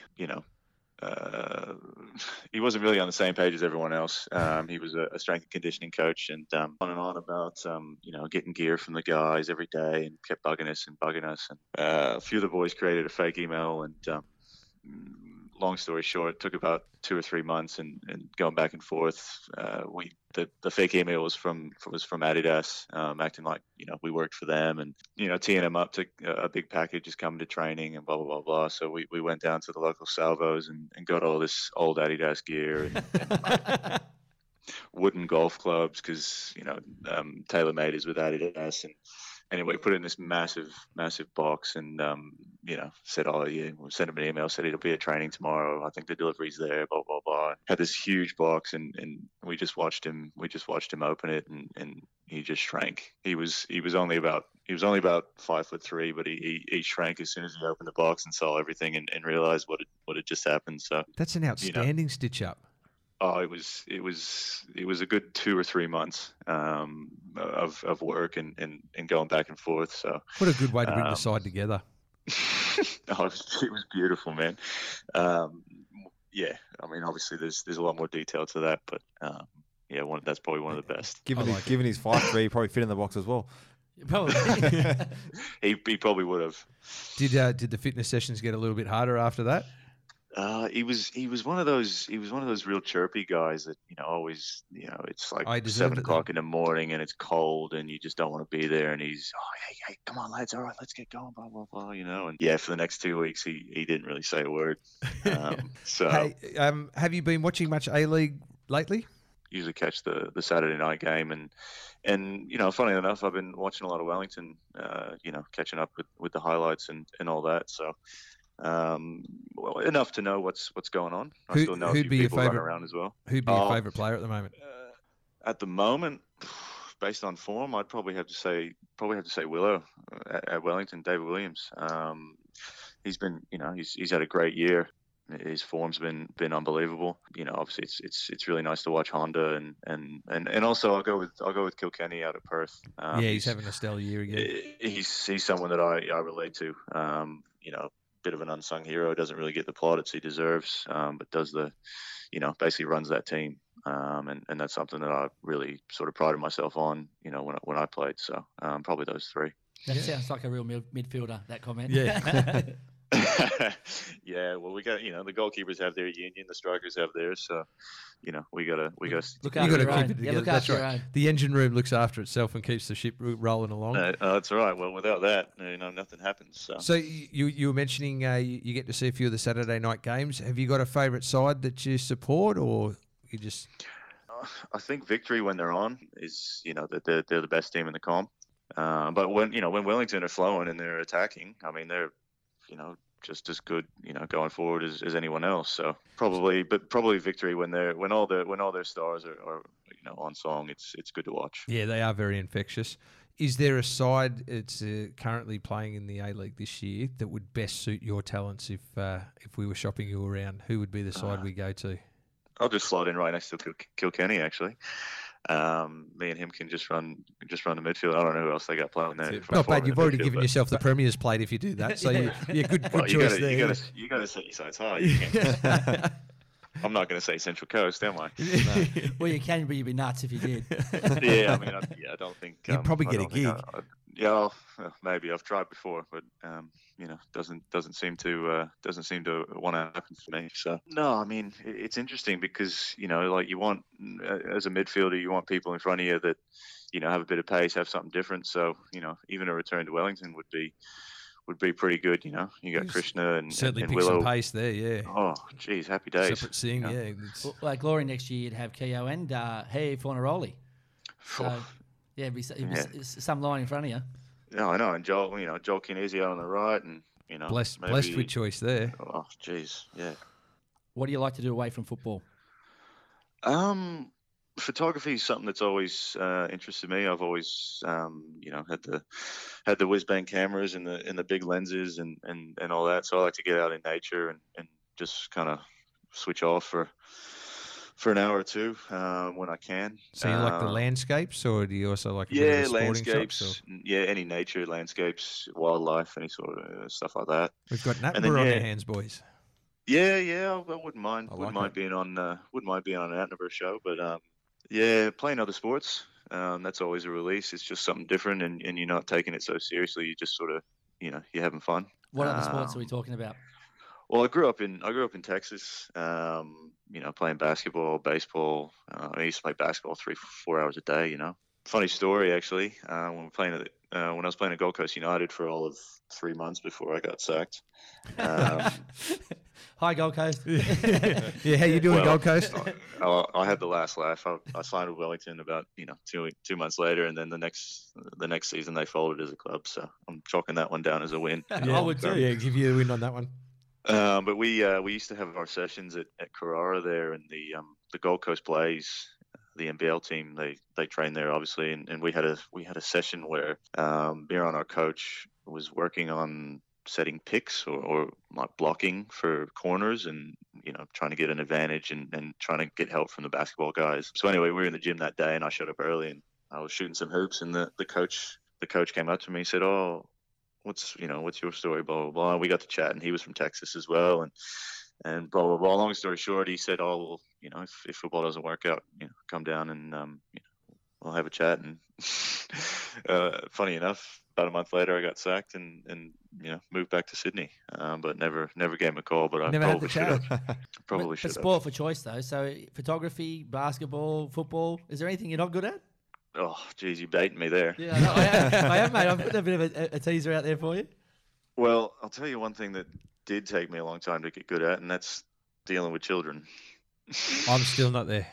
he wasn't really on the same page as everyone else. He was a strength and conditioning coach, and on about getting gear from the guys every day, and kept bugging us. And a few of the boys created a fake email, and long story short, it took about 2 or 3 months, and going back and forth. The fake email was from Adidas, acting like we worked for them, and teeing them up to a big package is coming to training and blah blah blah blah. So we went down to the local Salvos and got all this old Adidas gear and wooden golf clubs because TaylorMade is with Adidas. And anyway, put it in this massive box and said, we'll send him an email, said it'll be at training tomorrow. I think the delivery's there, blah blah blah. Had this huge box, and we just watched him open it, and he just shrank. He was only about 5'3", but he shrank as soon as he opened the box and saw everything and realized what had just happened. So that's an outstanding stitch up. Oh, it was a good 2 or 3 months of work and going back and forth. So what a good way to bring the side together. It was beautiful, man. I mean, obviously there's a lot more detail to that, but that's probably one of the best. Given his 5'3", he probably fit in the box as well. Probably. he probably would have. Did the fitness sessions get a little bit harder after that? He was one of those real chirpy guys that always it's like 7 o'clock in the morning and it's cold and you just don't want to be there, and he's hey come on lads, all right, let's get going, blah blah blah, and for the next 2 weeks he didn't really say a word. So hey, have you been watching much A-League lately? Usually catch the Saturday night game, and funny enough, I've been watching a lot of Wellington, catching up with the highlights and all that. So enough to know what's going on. I still know a few people running around as well. Who'd be your favourite player at the moment? At the moment, based on form, I'd probably have to say Willow at Wellington, David Williams. He's been, he's had a great year. His form's been unbelievable. Obviously it's really nice to watch Honda and also I'll go with Kilkenny out of Perth. He's having a stellar year again. He's someone that I relate to. Bit of an unsung hero, doesn't really get the plaudits he deserves, but does basically runs that team. And that's something that I really sort of prided myself on, when I played. So probably those three. That sounds like a real midfielder, that comment. Yeah. Yeah, well, we got the goalkeepers have their union, the strikers have theirs, so we gotta look after your own. Look after your own. The engine room looks after itself and keeps the ship rolling along. That's right. Well, without that, nothing happens. So you were mentioning you get to see a few of the Saturday night games. Have you got a favourite side that you support, or you just? I think Victory, when they're on, is that they're the best team in the comp. But when Wellington are flowing and they're attacking, I mean they're just as good, going forward as anyone else. So probably Victory when all their stars are on song. It's good to watch. Yeah, they are very infectious. Is there a side that's currently playing in the A-League this year that would best suit your talents if we were shopping you around? Who would be the side we go to? I'll just slot in right next to Kilkenny, actually. Me and him can just run the midfield. I don't know who else they got playing there. Not bad. You've already given yourself the Premier's plate if you do that. So good choice there. You got to set your sights high. You can't. I'm not going to say Central Coast, am I? Well, you can, but you'd be nuts if you did. Yeah, I mean, I don't think You'd probably I get a don't think gig. yeah, well, maybe I've tried before, but doesn't seem to want to happen for me. So no, I mean, it's interesting because like you want as a midfielder, you want people in front of you that have a bit of pace, have something different. So even a return to Wellington would be pretty good. You got Krishna and Certainly and pick Willow. some pace there, yeah. Oh, geez, happy days. Separate Singh, yeah. It's- Well, like Glory next year, you'd have Keogh and Hey Fornaroli. So, yeah, it'd be some line in front of you. Yeah, I know. And Joel Kinesio on the right, and blessed maybe, with choice there. Oh, geez, yeah. What do you like to do away from football? Photography is something that's always interested me. I've always had the whiz bang cameras and the big lenses and all that. So I like to get out in nature and just kind of switch off for an hour or two when I can. So you like the landscapes, or do you also like a bit Yeah, of the sporting landscapes. shots, Yeah, any nature, landscapes, wildlife, any sort of stuff like that. We've got And then, Nattenborough on yeah. our hands, boys. Yeah, I wouldn't mind. I Wouldn't like mind being on. Wouldn't mind being on an Attenborough show, but yeah, playing other sports. That's always a release. It's just something different, and you're not taking it so seriously. You just sort of, you're having fun. What other sports are we talking about? Well, I grew up in Texas. Playing basketball, baseball. I used to play basketball 3-4 hours a day. Funny story actually. When I was playing at Gold Coast United for all of 3 months before I got sacked. Hi, Gold Coast. Yeah, how you doing, Well, Gold Coast? I had the last laugh. I signed with Wellington about 2 months later, and then the next season they folded as a club. So I'm chalking that one down as a win. I would too. Yeah, give you the win on that one. But we used to have our sessions at Carrara there, and the Gold Coast Blaze, the NBL team, they trained there obviously, and we had a session where Miron, our coach, was working on setting picks or like blocking for corners and trying to get an advantage and trying to get help from the basketball guys. So anyway, we were in the gym that day, and I showed up early, and I was shooting some hoops, and the coach came up to me and said, "Oh, what's your story?" Blah blah blah. We got to chat, and he was from Texas as well, and blah blah blah. Long story short, he said, "Oh, well, if football doesn't work out, come down and we'll have a chat." And funny enough, about a month later, I got sacked and moved back to Sydney. But never gave him a call. But I Never had probably the should chat. have. Probably But should have. sport for choice though. So photography, basketball, football. Is there anything you're not good at? Oh, geez, you baiting me there. Yeah, I am, mate. I'm putting a bit of a teaser out there for you. Well, I'll tell you one thing that did take me a long time to get good at, and that's dealing with children. I'm still not there.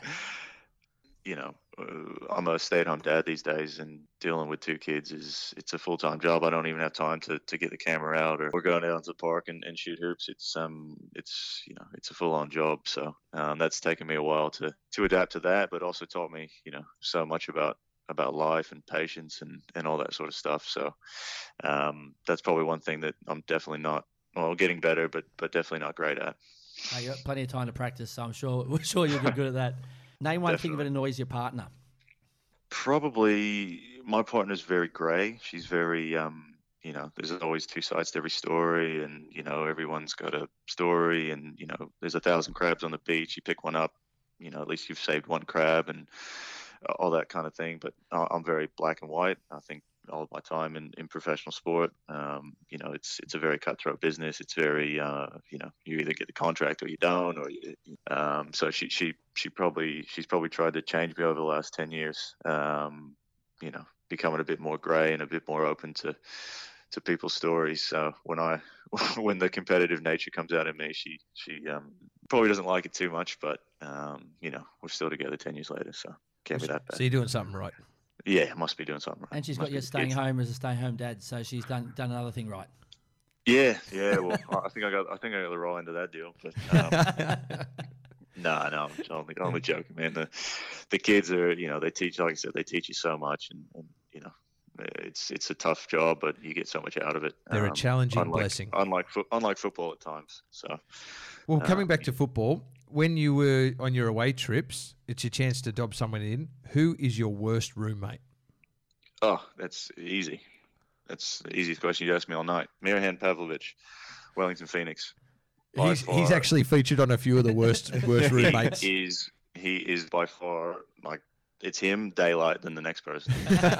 I'm a stay-at-home dad these days, and dealing with 2 kids it's a full-time job. I don't even have time to get the camera out or going out into the park and shoot hoops. It's a full-on job. So that's taken me a while to adapt to that, but also taught me so much about life and patience and all that sort of stuff. So that's probably one thing that I'm definitely not, well, getting better, but definitely not great at. You got plenty of time to practice, so we're sure you'll get good at that. Name one thing that annoys your partner. Probably my partner's very grey. She's very, there's always 2 sides to every story, and, everyone's got a story, and, there's 1,000 crabs on the beach. You pick one up, at least you've saved one crab and all that kind of thing. But I'm very black and white. I think all of my time in professional sport, it's a very cutthroat business. It's very, you either get the contract or you don't, or so she's probably tried to change me over the last 10 years. Becoming a bit more grey and a bit more open to people's stories. So when the competitive nature comes out in me, she probably doesn't like it too much, but we're still together 10 years later, so can't be that bad. So you're doing something right. Yeah, must be doing something right. And she's Must got be you the staying kids. home as a stay-home dad, so she's done another thing right. Yeah. Well, I think I got the raw end of that deal. But no, I'm only joking, man. The kids are, they teach, like I said, they teach you so much, and it's a tough job, but you get so much out of it. They're a challenging unlike, blessing. Unlike football at times. So. Well, coming back to football, when you were on your away trips, it's your chance to dob someone in. Who is your worst roommate? Oh, that's easy. That's the easiest question you asked me all night. Mirihan Pavlovich, Wellington Phoenix. by He's far- actually featured on a few of the worst roommates. He is by far, like, it's him, daylight, than the next person.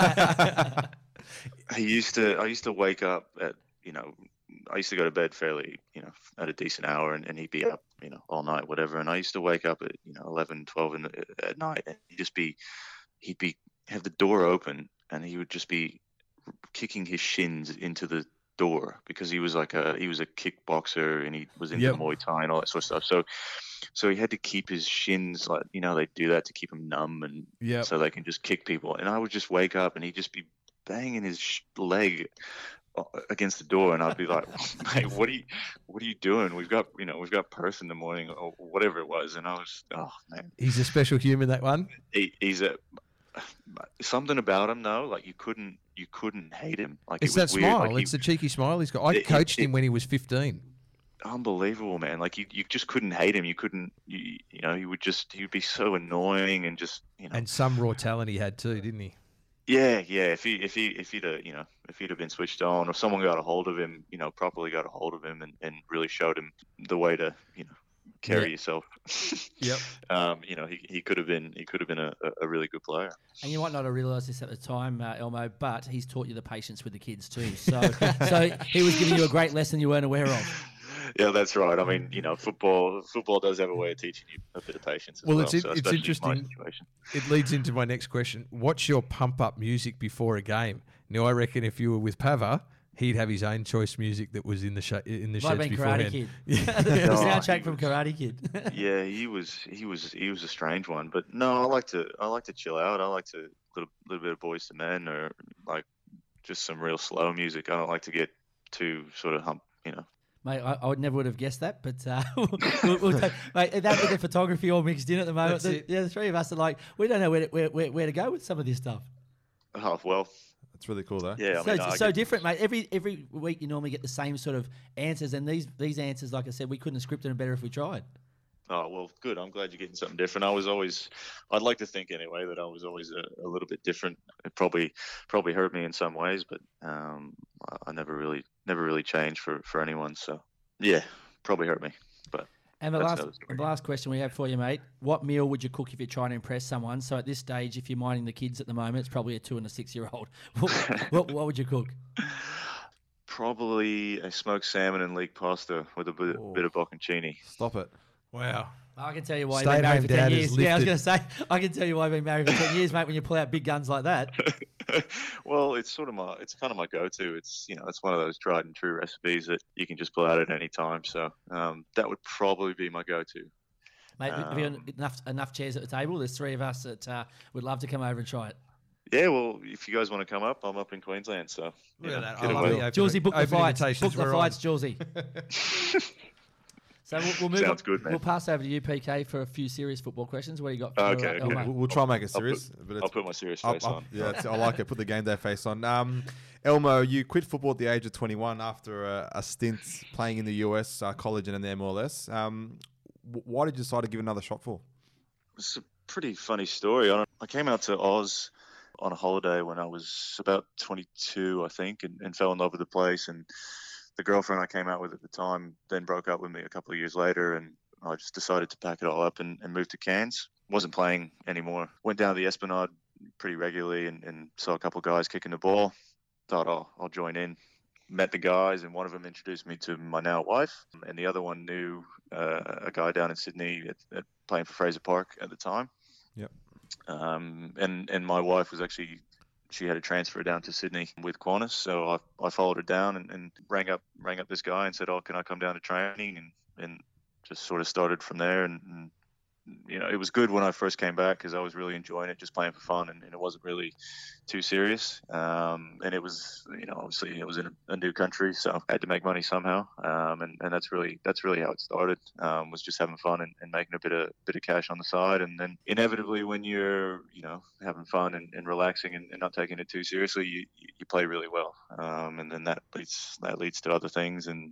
I used to wake up at, I used to go to bed fairly, at a decent hour, and he'd be up, all night, whatever. And I used to wake up at, 11, 12 at night, and he'd have the door open, and he would just be kicking his shins into the door, because he was a kickboxer, and he was into Yep. Muay Thai and all that sort of stuff. So he had to keep his shins, like, they do that to keep him numb, and Yep. so they can just kick people. And I would just wake up, and he'd just be banging his leg against the door, and I'd be like, "Mate, what are you doing? We've got Perth in the morning," or whatever it was. And I was, oh man, He's a special human, that one. he's something about him though. Like, you couldn't hate him. Like, It's it that was weird. smile. Like, It's the cheeky smile he's got. I coached him when he was 15. unbelievable, man. Like, you just couldn't hate him. You couldn't, he would be so annoying, and just, And some raw talent he had too, didn't he? Yeah. If he'd have been switched on, or someone got a hold of him, properly got a hold of him, and really showed him the way to, carry yourself. Yep. He could have been a really good player. And you might not have realised this at the time, Elmo, but he's taught you the patience with the kids too. So he was giving you a great lesson you weren't aware of. Yeah, that's right. I mean, football does have a way of teaching you a bit of patience as well. Well, it's especially in my interesting. situation. It leads into my next question. What's your pump-up music before a game? Now, I reckon if you were with Pava, he'd have his own choice music that was in the Might have sheds been beforehand. Karate Kid. Yeah. The No, soundtrack he from was- Karate Kid. Yeah, he was a strange one, but no, I like to chill out. I like to little bit of Boyz II Men, or like just some real slow music. I don't like to get too sort of hump. Mate, I would have guessed that, but we'll take, mate, that with the photography all mixed in at the moment. That's it. The three of us are like, we don't know where to go with some of this stuff. Oh well, That's really cool, though. yeah. I So mean, it's so different, mate. Every week you normally get the same sort of answers, and these answers, like I said, we couldn't have scripted them better if we tried. Oh well, good. I'm glad you're getting something different. I'd like to think anyway that I was always a little bit different. It probably hurt me in some ways, but I never really changed for anyone. So yeah, probably hurt me. But And the That's last, another story. the last question we have for you, mate. What meal would you cook if you're trying to impress someone? So at this stage, if you're minding the kids at the moment, it's probably a 2 and a 6-year-old. What would you cook? probably a smoked salmon and leek pasta with a bit of bocconcini. Stop it. Wow. I can tell you why you've Stay been at married home for 10 dad years. has Yeah, I was going lifted. to say, I can tell you why you've been married for 10 years, mate, when you pull out big guns like that. Well, it's kind of my go-to. It's one of those tried and true recipes that you can just pull out at any time. So that would probably be my go-to. Mate, have you got enough chairs at the table? There's 3 of us that would love to come over and try it. Yeah, well, if you guys want to come up, I'm up in Queensland, so Look at that. get I love away. the open- Julesy, book the open fights. invitations. Book the We're on. fights, Julesy. So we'll move Sounds on. good, man. We'll pass over to you, PK, for a few serious football questions. What do you got for Okay. Elmo? We'll try and make it I'll put- serious. but it's, I'll put my serious face on. Yeah, I like it. Put the game day face on. Elmo, you quit football at the age of 21 after a stint playing in the US, college, and in the MLS. Why did you decide to give it another shot for? It's a pretty funny story. I came out to Oz on a holiday when I was about 22, I think, and fell in love with the place. And the girlfriend I came out with at the time then broke up with me a couple of years later, and I just decided to pack it all up and move to Cairns. Wasn't playing anymore. Went down to the Esplanade pretty regularly and saw a couple of guys kicking the ball. Thought, I'll join in. Met the guys, and one of them introduced me to my now wife, and the other one knew a guy down in Sydney at playing for Fraser Park at the time. Yep. And my wife was actually, she had a transfer down to Sydney with Qantas, so I followed her down and rang up this guy and said, can I come down to training, and just sort of started from there. And it was good when I first came back because I was really enjoying it, just playing for fun, and it wasn't really too serious. And it was, obviously it was in a new country, so I had to make money somehow. And that's really how it started. Was just having fun and making a bit of cash on the side, and then inevitably when you're having fun and relaxing and not taking it too seriously, you play really well. And then that leads to other things, and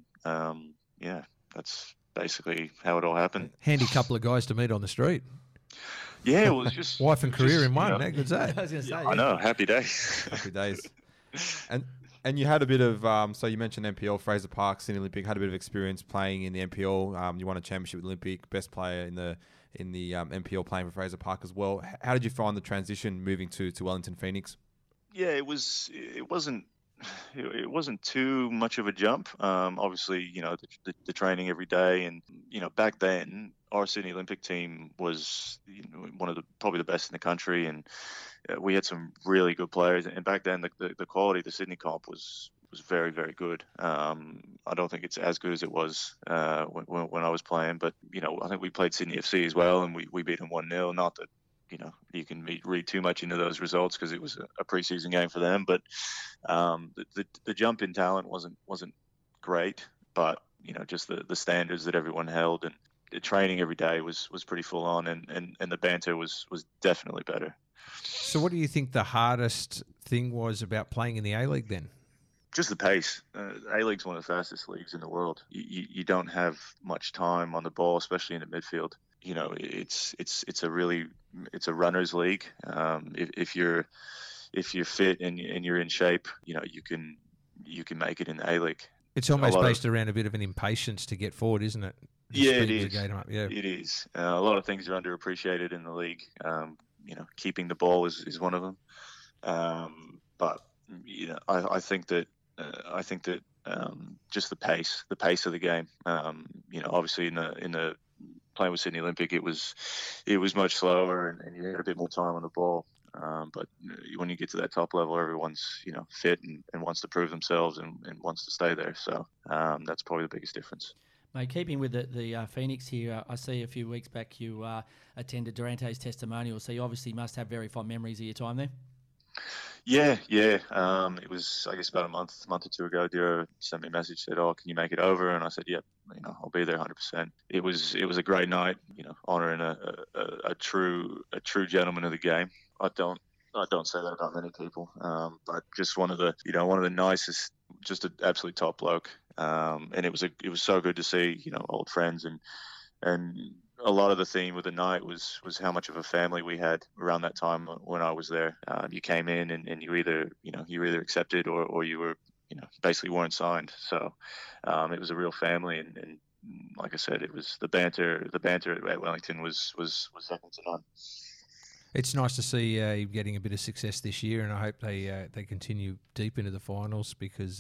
that's basically how it all happened. Handy couple of guys to meet on the street. Yeah, it was just Wife and career just, in one. you know, How good's that? I was going to say, I know, happy days. Happy days. And And you had a bit of, so you mentioned NPL, Fraser Park, Sydney Olympic, had a bit of experience playing in the NPL. You won a championship with Olympic, best player in the NPL, playing for Fraser Park as well. How did you find the transition moving to Wellington Phoenix? Yeah, it wasn't too much of a jump. Obviously, the training every day, and back then our Sydney Olympic team was one of probably the best in the country, and we had some really good players. And back then, the quality of the Sydney comp was very, very good. I don't think it's as good as it was when I was playing, but I think we played Sydney FC as well, and we beat them 1-0. Not that you can read too much into those results because it was a preseason game for them, but the jump in talent wasn't great, but just the standards that everyone held, and the training every day was pretty full on, and the banter was definitely better. So what do you think the hardest thing was about playing in the A-League then? Just the pace. A-League's one of the fastest leagues in the world. You don't have much time on the ball, especially in the midfield. It's a runner's league. If you're fit and you're in shape, you can make it in the A-League. It's almost based around a bit of an impatience to get forward, isn't it? Yeah, it is. Yeah, it is. A lot of things are underappreciated in the league. Keeping the ball is one of them. But I think that just the pace of the game. Obviously in the playing with Sydney Olympic, it was much slower, and you had a bit more time on the ball. But when you get to that top level, everyone's fit and wants to prove themselves and wants to stay there. So that's probably the biggest difference. Mate, keeping with the Phoenix here, I see a few weeks back you attended Durante's testimonial, so you obviously must have very fond memories of your time there. Yeah. It was, I guess, about a month or two ago. Dira sent me a message, said, "Oh, can you make it over?" And I said, "Yep, I'll be there 100%." It was a great night, honoring a true gentleman of the game. I don't say that about many people, but just one of the nicest, just an absolute top bloke. And it was so good to see, old friends, and a lot of the theme of the night was how much of a family we had around that time when I was there. You came in and you either accepted or you were, basically weren't signed. So it was a real family, and like I said, it was the banter at Wellington was second to none. It's nice to see you getting a bit of success this year, and I hope they continue deep into the finals because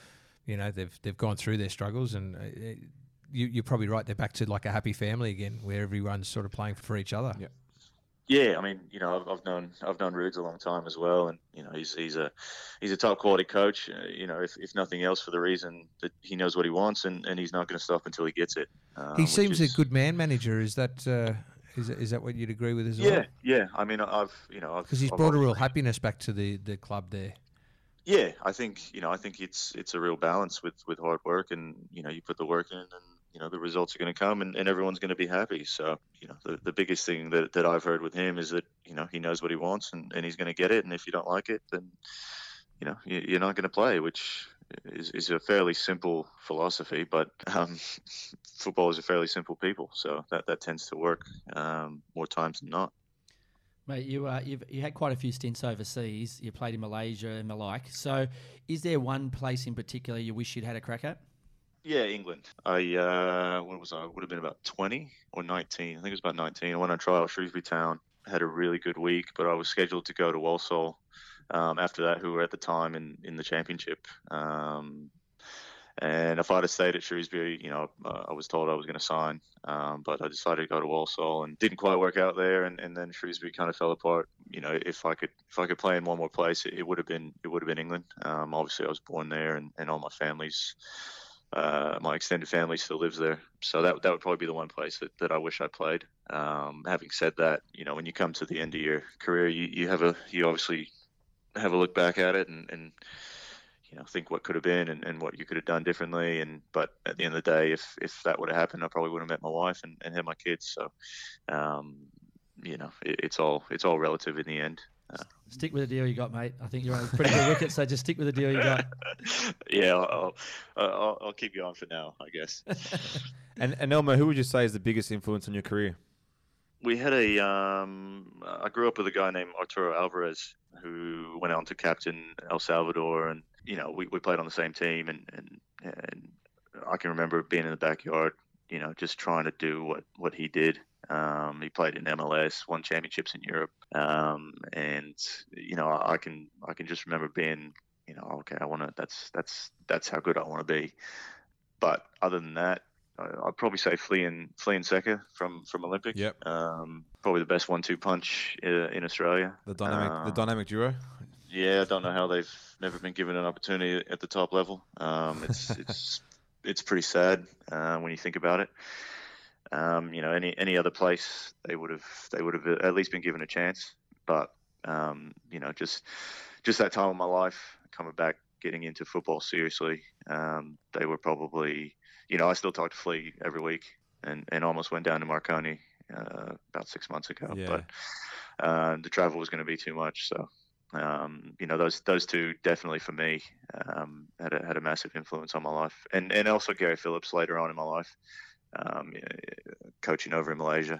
they've gone through their struggles, and you're probably right. They're back to like a happy family again, where everyone's sort of playing for each other. Yeah. Yeah, I mean, I've known Rudes a long time as well, and he's a top quality coach. If nothing else, for the reason that he knows what he wants, and he's not going to stop until he gets it. He seems a good man manager. Is that what you'd agree with as well? Yeah. I mean, because he's brought a real happiness back to the club there. Yeah, I think it's a real balance with hard work, and you put the work in, and the results are going to come, and everyone's going to be happy. So the biggest thing that I've heard with him is that he knows what he wants, and he's going to get it. And if you don't like it, then you're not going to play, which is a fairly simple philosophy. But football is a fairly simple people, so that tends to work more times than not. Mate, you had quite a few stints overseas. You played in Malaysia and the like. So, is there one place in particular you wish you'd had a crack at? Yeah, England. When was I? Would have been about 20 or 19. I think it was about 19. I went on trial at Shrewsbury Town. Had a really good week, but I was scheduled to go to Walsall after that, who were at the time in the championship. And if I'd have stayed at Shrewsbury, I was told I was going to sign, but I decided to go to Walsall, and didn't quite work out there. And then Shrewsbury kind of fell apart. If I could play in one more place, it would have been England. Obviously, I was born there, and all my family's. My extended family still lives there, so that would probably be the one place that I wish I played. Having said that, when you come to the end of your career, you obviously have a look back at it and think what could have been and what you could have done differently. But at the end of the day, if that would have happened, I probably would have met my wife and had my kids. So it's all relative in the end. Stick with the deal you got, mate. I think you're on a pretty good wicket, so just stick with the deal you got. Yeah, I'll keep going for now, I guess. And Elmer, who would you say is the biggest influence on your career? We had I grew up with a guy named Arturo Alvarez, who went on to captain El Salvador, and we played on the same team, and I can remember being in the backyard, just trying to do what he did. He played in MLS, won championships in Europe, and I can just remember being, okay, I want to. That's how good I want to be. But other than that, I'd probably say Flea and Secker from Olympic. Yep. Probably the best 1-2 punch in Australia. The dynamic duo. Yeah, I don't know how they've never been given an opportunity at the top level. It's pretty sad when you think about it. Any other place they would have at least been given a chance. But just that time of my life, coming back, getting into football seriously, they were probably, I still talk to Flea every week, and almost went down to Marconi about 6 months ago. Yeah. But the travel was going to be too much, so. Those two definitely for me had a massive influence on my life, and also Gary Phillips later on in my life, coaching over in Malaysia.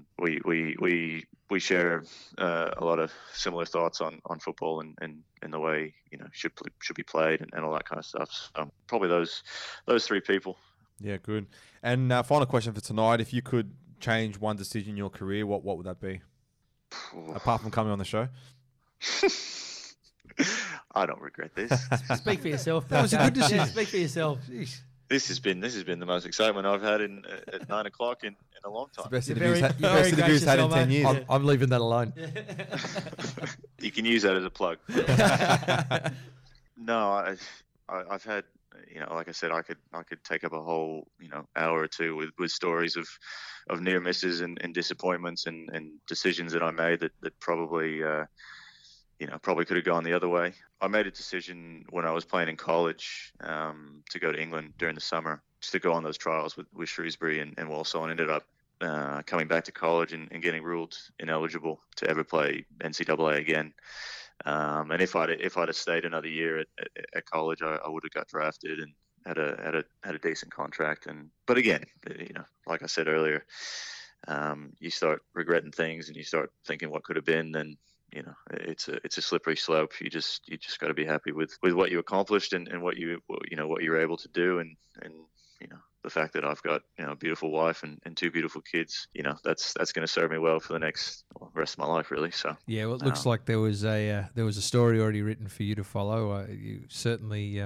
We share a lot of similar thoughts on football and the way should be played and all that kind of stuff. So probably those three people. Yeah, good. And final question for tonight: if you could change one decision in your career, what would that be? Apart from coming on the show. I don't regret this. Speak for yourself. That was a good decision. Yeah, speak for yourself. Jeez. This has been the most excitement I've had at 9 o'clock in a long time. It's the You're best very interviews had in gracious, 10 years. Elmo. I'm leaving that alone. You can use that as a plug. No, I've had, like I said, I could take up a whole hour or two with stories of near misses and disappointments and decisions that I made that probably probably could have gone the other way. I made a decision when I was playing in college to go to England during the summer, just to go on those trials with Shrewsbury and Walsall, and ended up coming back to college and getting ruled ineligible to ever play NCAA again. And if I'd have stayed another year at college, I would have got drafted and had a decent contract. But again, like I said earlier, you start regretting things and you start thinking what could have been. Then it's a slippery slope. You just got to be happy with what you accomplished and what you were able to do, and the fact that I've got a beautiful wife and two beautiful kids. That's going to serve me well for the rest of my life, really. So yeah, well, it looks like there was a story already written for you to follow. You certainly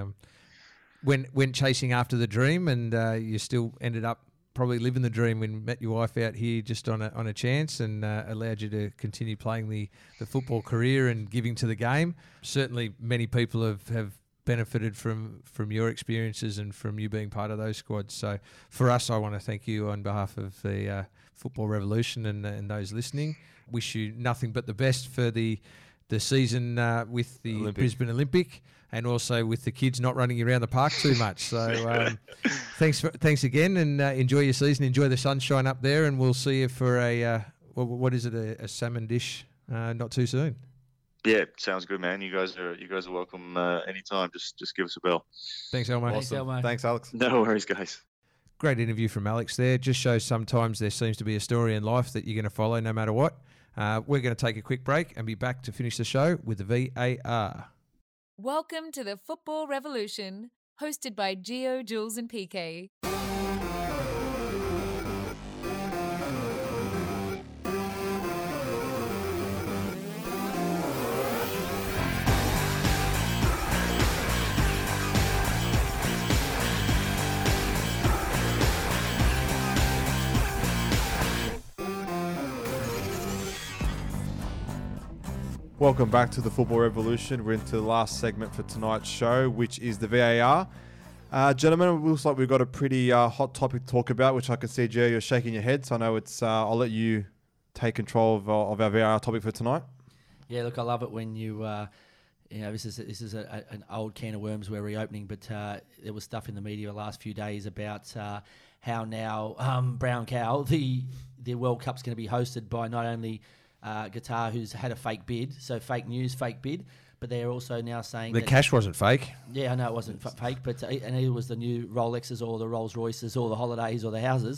went chasing after the dream, and you still ended up probably living the dream when you met your wife out here just on a chance, and allowed you to continue playing the football career and giving to the game. Certainly many people have benefited from your experiences and from you being part of those squads. So for us, I want to thank you on behalf of the Football Revolution and those listening. Wish you nothing but the best for the season with the Brisbane Olympic, and also with the kids not running around the park too much. So thanks again, and enjoy your season. Enjoy the sunshine up there, and we'll see you for what is it, a salmon dish not too soon. Yeah, sounds good, man. You guys are welcome anytime. Just give us a bell. Thanks, Elmo. Thanks, Elmo. Thanks, Alex. No worries, guys. Great interview from Alex there. Just shows sometimes there seems to be a story in life that you're going to follow no matter what. We're going to take a quick break and be back to finish the show with the VAR. Welcome to the Football Revolution, hosted by Gio, Jules and PK. Welcome back to the Football Revolution. We're into the last segment for tonight's show, which is the VAR. Gentlemen, it looks like we've got a pretty hot topic to talk about, which I can see, Joe, you're shaking your head. So I know it's. I'll let you take control of our VAR topic for tonight. Yeah, look, I love it when you. This is an old can of worms we're reopening, but there was stuff in the media the last few days about how now Brown Cow, the World Cup's going to be hosted by not only Qatar, who's had a fake bid, so fake news, fake bid, but they're also now saying the cash wasn't fake. Yeah, I know it wasn't fake, but and it was the new Rolexes or the Rolls Royces or the holidays or the houses,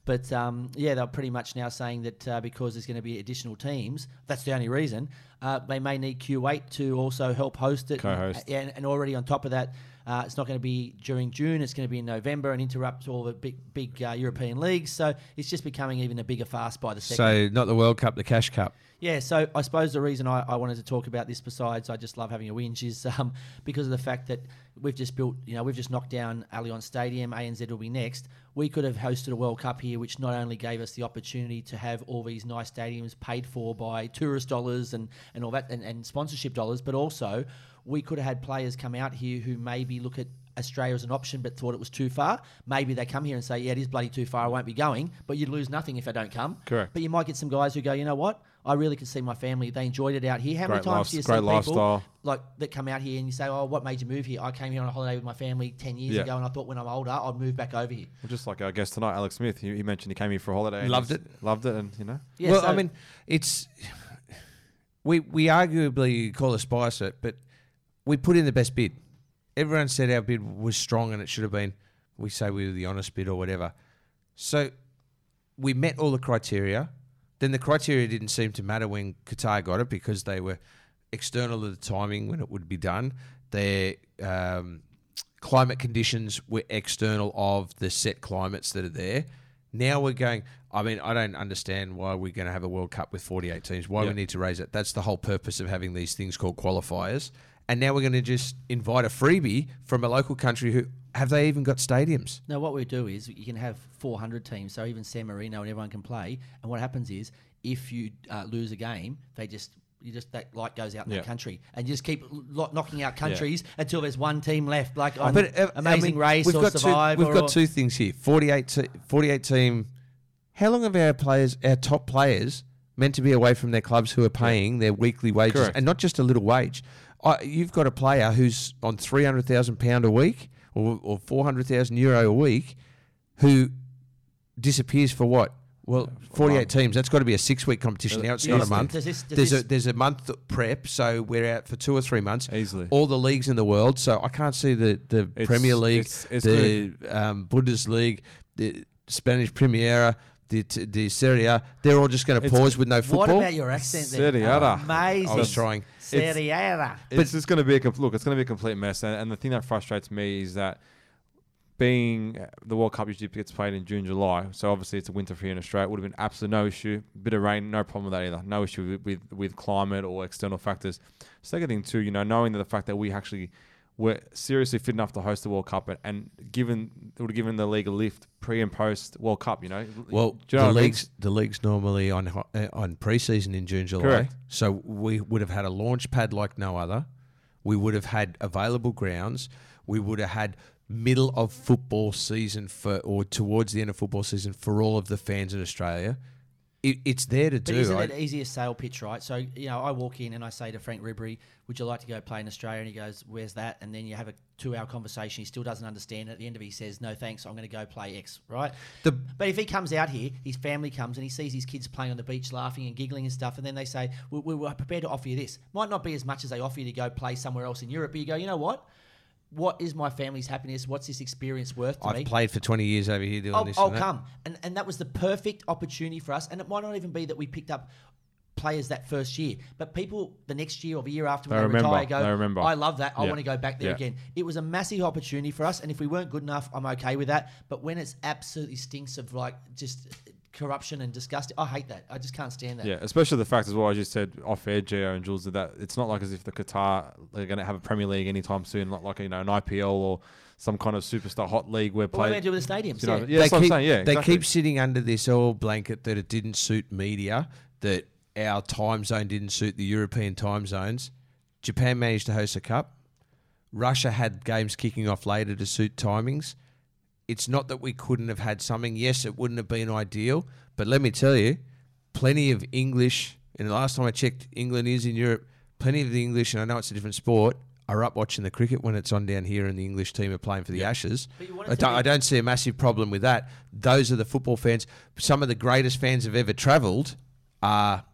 But they're pretty much now saying that because there's going to be additional teams, that's the only reason. They may need Q8 to also help host it. Co-host. And already on top of that, it's not going to be during June. It's going to be in November and interrupt all the big European leagues. So it's just becoming even a bigger farce by the second. So not the World Cup, the Cash Cup. Yeah, so I suppose the reason I wanted to talk about this, besides I just love having a whinge, is because of the fact that we've just knocked down Allianz Stadium. ANZ will be next. We could have hosted a World Cup here, which not only gave us the opportunity to have all these nice stadiums paid for by tourist dollars and all that, and sponsorship dollars, but also we could have had players come out here who maybe look at Australia as an option but thought it was too far. Maybe they come here and say, yeah, it is bloody too far, I won't be going, but you'd lose nothing if I don't come. Correct. But you might get some guys who go, you know what? I really could see my family. They enjoyed it out here. How many Great times do you see great people lifestyle. like that come out here and you say, oh, what made you move here? I came here on a holiday with my family 10 years ago and I thought when I'm older, I'd move back over here. Well, just like our guest tonight, Alex Smith, he mentioned he came here for a holiday. And Loved he's it. Loved it, and Yeah, well, so- I mean, it's we arguably call it spice it, but we put in the best bid. Everyone said our bid was strong and it should have been. We say we were the honest bid or whatever. So we met all the criteria. Then the criteria didn't seem to matter when Qatar got it because they were external to the timing when it would be done. Their climate conditions were external of the set climates that are there. Now we're going, I mean, I don't understand why we're going to have a World Cup with 48 teams, why we need to raise it. That's the whole purpose of having these things called qualifiers. And now we're going to just invite a freebie from a local country who, have they even got stadiums? No, what we do is you can have 400 teams, so even San Marino and everyone can play. And what happens is, if you lose a game, that light goes out in that country, and you just keep knocking out countries until there's one team left, like on Amazing Race or Survive. We've got two things here: 48 team. How long have our top players, meant to be away from their clubs, who are paying their weekly wages, Correct. and not just a little wage? You've got a player who's on £300,000 a week or €400,000 a week, who disappears for what? Well, 48 teams. That's got to be a 6-week competition. Now it's not a month. There's a month prep, so we're out for 2 or 3 months. Easily. All the leagues in the world. So I can't see the Premier League, the Bundesliga, the Spanish Primera, the Serie A. They're all just going to pause with no football. What about your accent there? Serie A. Amazing. I was trying. Serie A. It's just going to be it's going to be a complete mess. And the thing that frustrates me is that, being the World Cup usually gets played in June, July, so obviously it's a winter for here in Australia. It would have been absolutely no issue. Bit of rain, no problem with that either. No issue with climate or external factors. Second thing too, knowing that the fact that we actually were seriously fit enough to host the World Cup, and it would have given the league a lift pre and post World Cup. Well, do you know the league's normally on pre-season in June, July. Correct. So we would have had a launch pad like no other. We would have had available grounds. We would have had middle of football season or towards the end of football season for all of the fans in Australia. It's there to do. But isn't it an easier sale pitch, right? So, I walk in and I say to Frank Ribery, would you like to go play in Australia? And he goes, where's that? And then you have a 2-hour conversation. He still doesn't understand it. At the end of it, he says, no, thanks, I'm going to go play X, right? But if he comes out here, his family comes and he sees his kids playing on the beach laughing and giggling and stuff, and then they say, we're prepared to offer you this. Might not be as much as they offer you to go play somewhere else in Europe, but you go, you know what? What is my family's happiness? What's this experience worth to me? I've played for 20 years over here doing this. I'll come. And that was the perfect opportunity for us. And it might not even be that we picked up players that first year, but people the next year or the year after when they retire go, I love that. I want to go back there again. It was a massive opportunity for us. And if we weren't good enough, I'm okay with that. But when it's absolutely stinks of just corruption and disgusting, I hate that. I just can't stand that. Yeah, especially the fact as well, I just said off air, Gio and Jules, that it's not like as if the Qatar are going to have a Premier League anytime soon, like an IPL or some kind of superstar hot league where what are they going to do with the stadiums? That's what I'm saying. Yeah, they keep sitting under this old blanket that it didn't suit media, that our time zone didn't suit the European time zones. Japan managed to host a cup. Russia had games kicking off later to suit timings. It's not that we couldn't have had something. Yes, it wouldn't have been ideal, but let me tell you, plenty of English, and the last time I checked, England is in Europe, plenty of the English, and I know it's a different sport, are up watching the cricket when it's on down here and the English team are playing for the Ashes. I don't see a massive problem with that. Those are the football fans. Some of the greatest fans have ever travelled are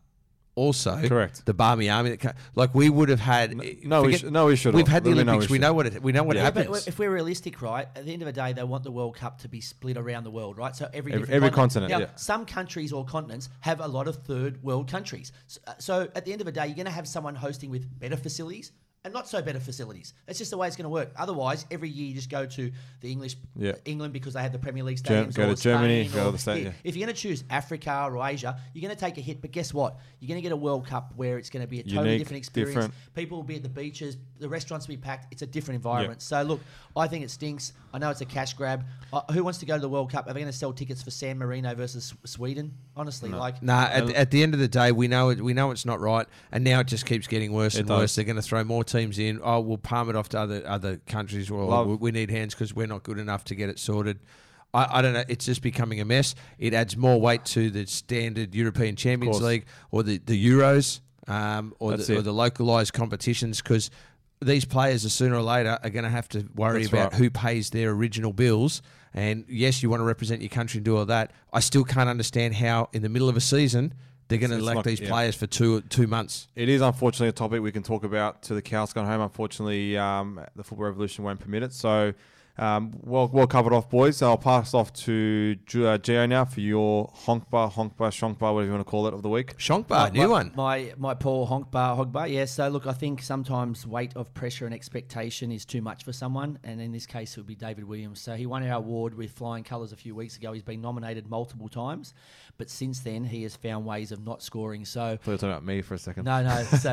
also Correct. the Barmy Army. Like we would have had We should have. We've had the Literally Olympics. We know what Yeah, happens. but if we're realistic, right, at the end of the day, they want the World Cup to be split around the world, right? So every continent, Now, yeah. some countries or continents have a lot of third world countries. So at the end of the day, you're going to have someone hosting with better facilities and not so better facilities. That's just the way it's going to work. Otherwise, every year you just go to the England because they have the Premier League stadiums. Go or to Germany, Spain, go to or the States, yeah. If you're going to choose Africa or Asia, you're going to take a hit. But guess what? You're going to get a World Cup where it's going to be a totally Unique, different experience. different. People will be at the beaches. The restaurants will be packed. It's a different environment. So look, I think it stinks. I know it's a cash grab. Who wants to go to the World Cup? Are they going to sell tickets for San Marino versus Sweden? Honestly, At the end of the day, we know it's not right, and now it just keeps getting worse and worse. They're going to throw more teams in. Oh, we'll palm it off to other countries. Well, we need hands because we're not good enough to get it sorted. I don't know. It's just becoming a mess. It adds more weight to the standard European Champions League or the Euros or the localised competitions because these players, sooner or later, are going to have to worry about who pays their original bills. And yes, you want to represent your country and do all that. I still can't understand how, in the middle of a season, they're going to elect these players for two months. It is unfortunately a topic we can talk about to the cows gone home. Unfortunately, the Football Revolution won't permit it. So, well covered off, boys. I'll pass off to Gio now for your Honkbar, Shonkbar, whatever you want to call it, of the week. Shonkbar, new one. My poor Honkbar. Yeah, so look, I think sometimes weight of pressure and expectation is too much for someone, and in this case, it would be David Williams. So he won our award with flying colours a few weeks ago. He's been nominated multiple times, but since then, he has found ways of not scoring. So I thought you were talking about me for a second. No.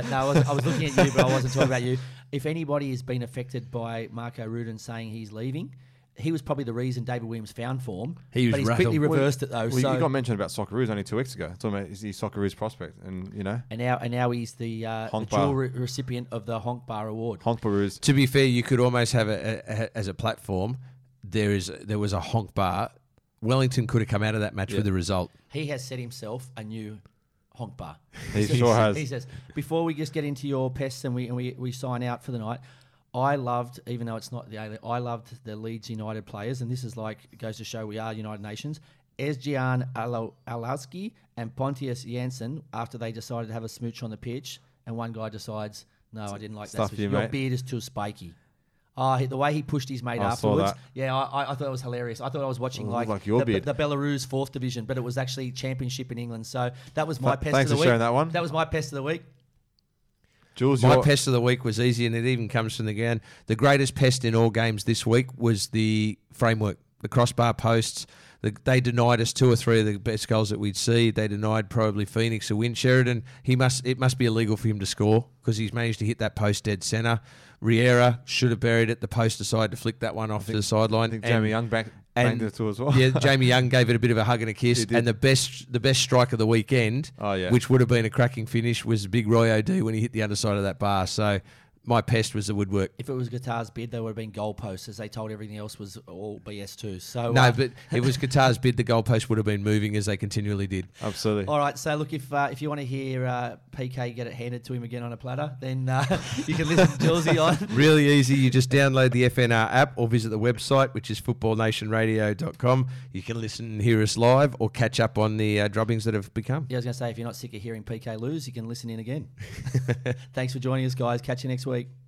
I was looking at you, but I wasn't talking about you. If anybody has been affected by Marco Rudin saying he's leaving, he was probably the reason David Williams found form. But he's quickly reversed it though. Well, you got mentioned about Socceroos only 2 weeks ago. Talking about his Socceroos prospect, and you know. And now he's the dual recipient of the Honkbar Award. Honkbaroos. To be fair, you could almost have as a platform. There was a Honkbar. Wellington could have come out of that match with a result. He has set himself a new Honkbar. He sure has. He says, before we just get into your pests and we sign out for the night, I loved, even though it's not the A-League, I loved the Leeds United players, and this is like, it goes to show we are United Nations. Ezgian Alowski and Pontius Janssen, after they decided to have a smooch on the pitch, and one guy decides, no, I didn't like that. Your beard is too spiky. The way he pushed his mate afterwards. Yeah, I thought it was hilarious. I thought I was watching like your the beard. Belarus 4th division, but it was actually championship in England. So that was my pest of the week. Thanks for sharing that one. That was my pest of the week. Jules, my pest of the week was easy, and it even comes from the ground. The greatest pest in all games this week was the framework, the crossbar posts. They denied us 2 or 3 of the best goals that we'd see. They denied probably Phoenix a win. Sheridan, it must be illegal for him to score because he's managed to hit that post dead centre. Riera should have buried it. The post decided to flick that one off to the sideline. I think Jamie Young banged it too as well. Yeah, Jamie Young gave it a bit of a hug and a kiss. And the best strike of the weekend, which would have been a cracking finish, was Big Roy O.D. when he hit the underside of that bar. So my pest was the woodwork. If it was Qatar's bid, there would have been goalposts, as they told everything else was all BS too. So no, but it was Qatar's bid. The goalpost would have been moving as they continually did. Absolutely. All right. So look, if you want to hear PK get it handed to him again on a platter, then you can listen to Julesy on. Really easy. You just download the FNR app or visit the website, which is footballnationradio.com. You can listen and hear us live or catch up on the drubbings that have become. Yeah, I was going to say, if you're not sick of hearing PK lose, you can listen in again. Thanks for joining us, guys. Catch you next week.